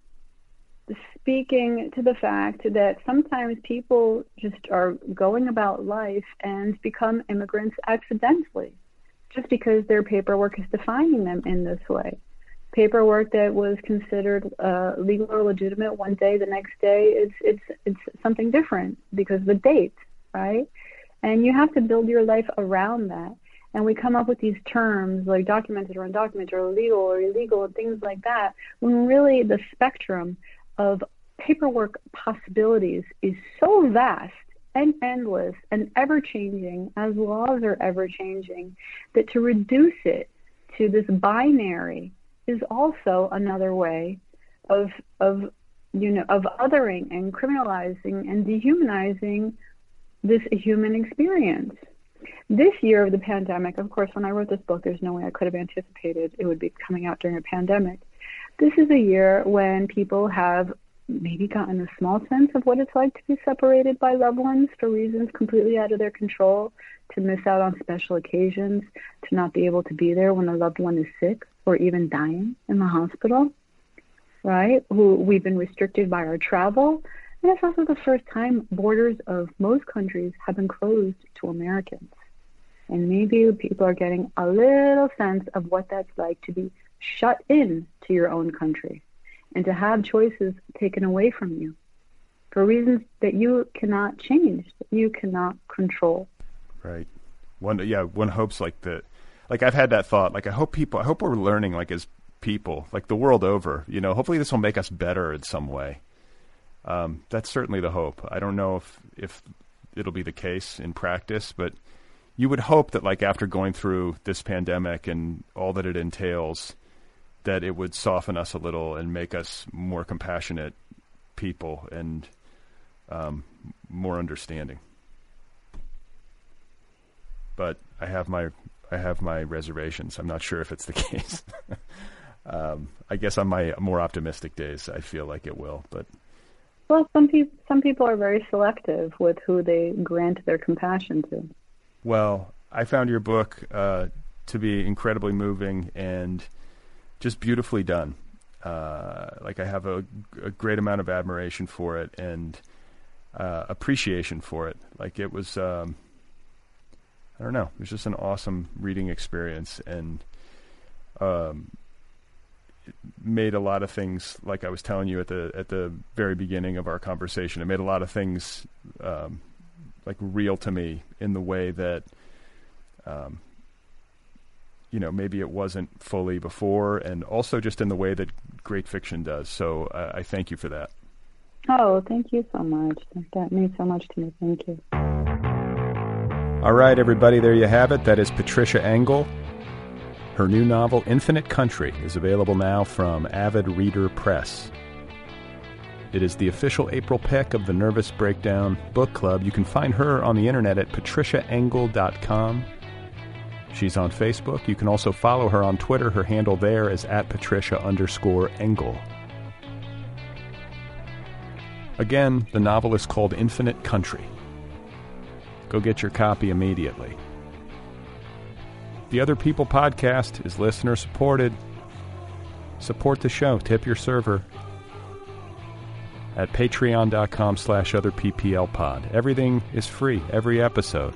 speaking to the fact that sometimes people just are going about life and become immigrants accidentally, just because their paperwork is defining them in this way. Paperwork that was considered uh, legal or legitimate one day, the next day it's it's it's something different because of the date, right? And you have to build your life around that. And we come up with these terms like documented or undocumented or legal or illegal and things like that, when really the spectrum of paperwork possibilities is so vast and endless and ever-changing, as laws are ever-changing, that to reduce it to this binary is also another way of, of you know, of othering and criminalizing and dehumanizing this human experience. This year of the pandemic, of course, when I wrote this book, there's no way I could have anticipated it would be coming out during a pandemic. This is a year when people have maybe gotten a small sense of what it's like to be separated by loved ones for reasons completely out of their control, to miss out on special occasions, to not be able to be there when a loved one is sick or even dying in the hospital, right? Who we've been restricted by our travel. And it's also the first time borders of most countries have been closed to Americans. And maybe people are getting a little sense of what that's like to be shut in to your own country and to have choices taken away from you. for reasons that you cannot change, that you cannot control. Right. One, yeah, one hopes like that. Like I've had that thought. Like I hope people, I hope we're learning, like as people, like the world over. You know, hopefully this will make us better in some way. Um, that's certainly the hope. I don't know if if it'll be the case in practice, but you would hope that, like after going through this pandemic and all that it entails, that it would soften us a little and make us more compassionate people and um, more understanding. But I have my I have my reservations. I'm not sure if it's the case. um, I guess on my more optimistic days, I feel like it will. But well, some people some people are very selective with who they grant their compassion to. Well, I found your book uh, to be incredibly moving and just beautifully done. Uh, like I have a, a great amount of admiration for it and uh, appreciation for it. Like it was. Um, I don't know. It was just an awesome reading experience, and um, it made a lot of things. Like I was telling you at the at the very beginning of our conversation, it made a lot of things um, like real to me in the way that, um, you know, maybe it wasn't fully before, and also just in the way that great fiction does. So uh, I thank you for that. Oh, thank you so much. That means so much to me. Thank you. All right, everybody, there you have it. That is Patricia Engel. Her new novel, Infinite Country, is available now from Avid Reader Press. It is the official April pick of the Nervous Breakdown Book Club. You can find her on the internet at patricia engel dot com. She's on Facebook. You can also follow her on Twitter. Her handle there is at patricia underscore engel. Again, the novel is called Infinite Country. Go get your copy immediately. The Other People podcast is listener supported. Support the show. Tip your server at patreon.com slash otherpplpod. Everything is free. Every episode.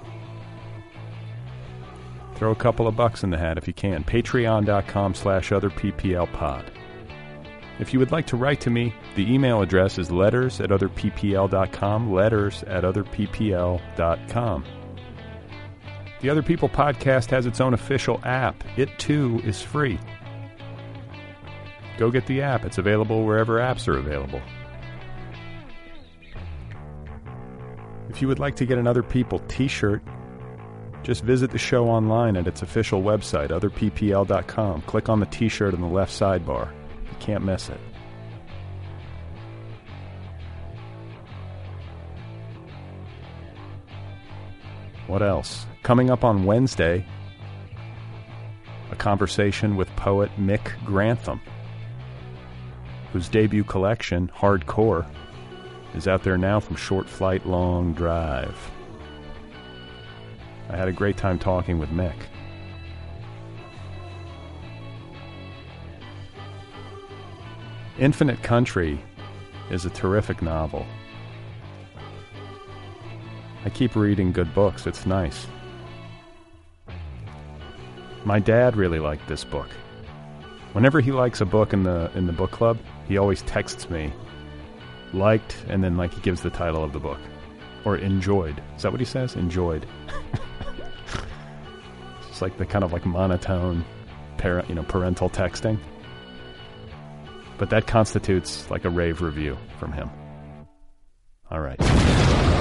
Throw a couple of bucks in the hat if you can. Patreon.com slash otherpplpod. If you would like to write to me, the email address is letters at otherppl dot com, letters at otherppl dot com. The Other People podcast has its own official app. It, too, is free. Go get the app. It's available wherever apps are available. If you would like to get an Other People t-shirt, just visit the show online at its official website, other p p l dot com. Click on the t-shirt in the left sidebar. Can't miss it. What else? Coming up on Wednesday, a conversation with poet Mick Grantham, whose debut collection, Hardcore, is out there now from Short Flight, Long Drive. I had a great time talking with Mick. Infinite Country is a terrific novel. I keep reading good books. It's nice. My dad really liked this book. Whenever he likes a book in the in the book club, he always texts me, liked, and then like he gives the title of the book. Or enjoyed. Is that what he says? Enjoyed. It's like the kind of like monotone parent, you know, parental texting. But that constitutes like a rave review from him. All right.